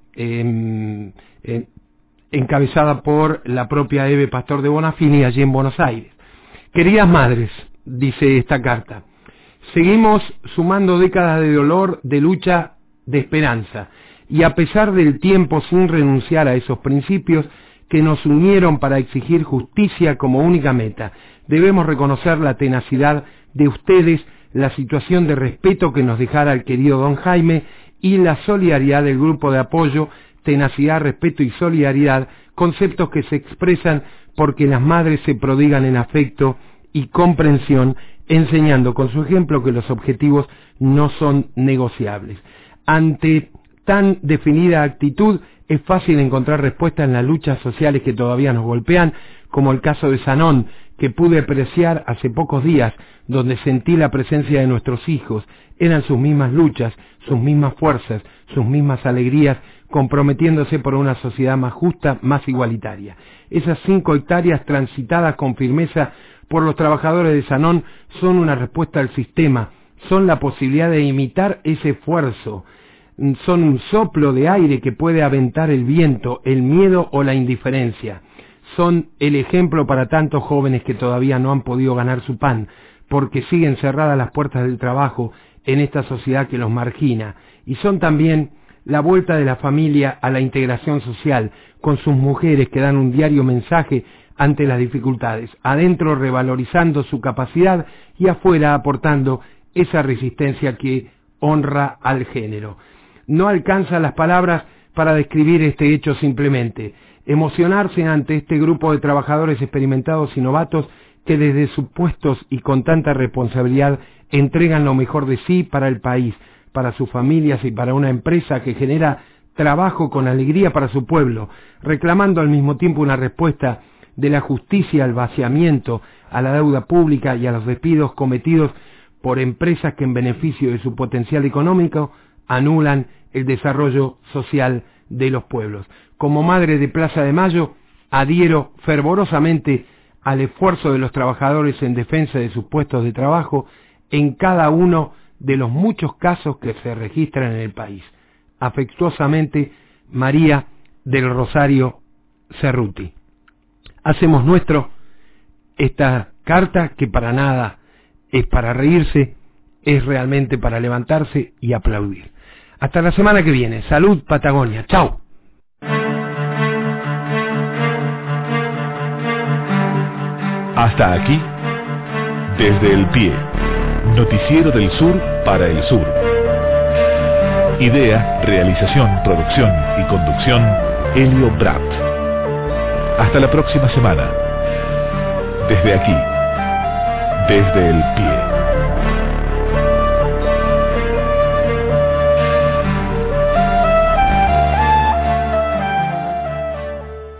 eh, eh, encabezada por la propia Eve Pastor de Bonafini allí en Buenos Aires. Queridas madres, dice esta carta, seguimos sumando décadas de dolor, de lucha, de esperanza, y a pesar del tiempo, sin renunciar a esos principios que nos unieron para exigir justicia como única meta, debemos reconocer la tenacidad de ustedes, la situación de respeto que nos dejara el querido don Jaime y la solidaridad del grupo de apoyo. Tenacidad, respeto y solidaridad, conceptos que se expresan porque las madres se prodigan en afecto y comprensión, enseñando con su ejemplo que los objetivos no son negociables. Ante tan definida actitud, es fácil encontrar respuestas en las luchas sociales que todavía nos golpean, como el caso de Sanón, que pude apreciar hace pocos días, donde sentí la presencia de nuestros hijos. Eran sus mismas luchas, sus mismas fuerzas, sus mismas alegrías, comprometiéndose por una sociedad más justa, más igualitaria. Esas cinco hectáreas transitadas con firmeza por los trabajadores de Sanón son una respuesta al sistema, son la posibilidad de imitar ese esfuerzo, son un soplo de aire que puede aventar el viento, el miedo o la indiferencia. Son el ejemplo para tantos jóvenes que todavía no han podido ganar su pan, porque siguen cerradas las puertas del trabajo en esta sociedad que los margina. Y son también la vuelta de la familia a la integración social, con sus mujeres que dan un diario mensaje ante las dificultades, adentro revalorizando su capacidad y afuera aportando esa resistencia que honra al género. No alcanzan las palabras para describir este hecho simplemente. Emocionarse ante este grupo de trabajadores experimentados y novatos que desde sus puestos y con tanta responsabilidad entregan lo mejor de sí para el país, para sus familias y para una empresa que genera trabajo con alegría para su pueblo, reclamando al mismo tiempo una respuesta de la justicia al vaciamiento, a la deuda pública y a los despidos cometidos por empresas que en beneficio de su potencial económico anulan el desarrollo social de los pueblos. Como madre de Plaza de Mayo, adhiero fervorosamente al esfuerzo de los trabajadores en defensa de sus puestos de trabajo en cada uno de los muchos casos que se registran en el país. Afectuosamente, María del Rosario Cerruti. Hacemos nuestro esta carta que para nada es para reírse, es realmente para levantarse y aplaudir. Hasta la semana que viene. Salud, Patagonia. Chao. Hasta aquí, desde el pie. Noticiero del Sur para el Sur. Idea, realización, producción y conducción, Helio Bratt. Hasta la próxima semana. Desde aquí, desde el pie.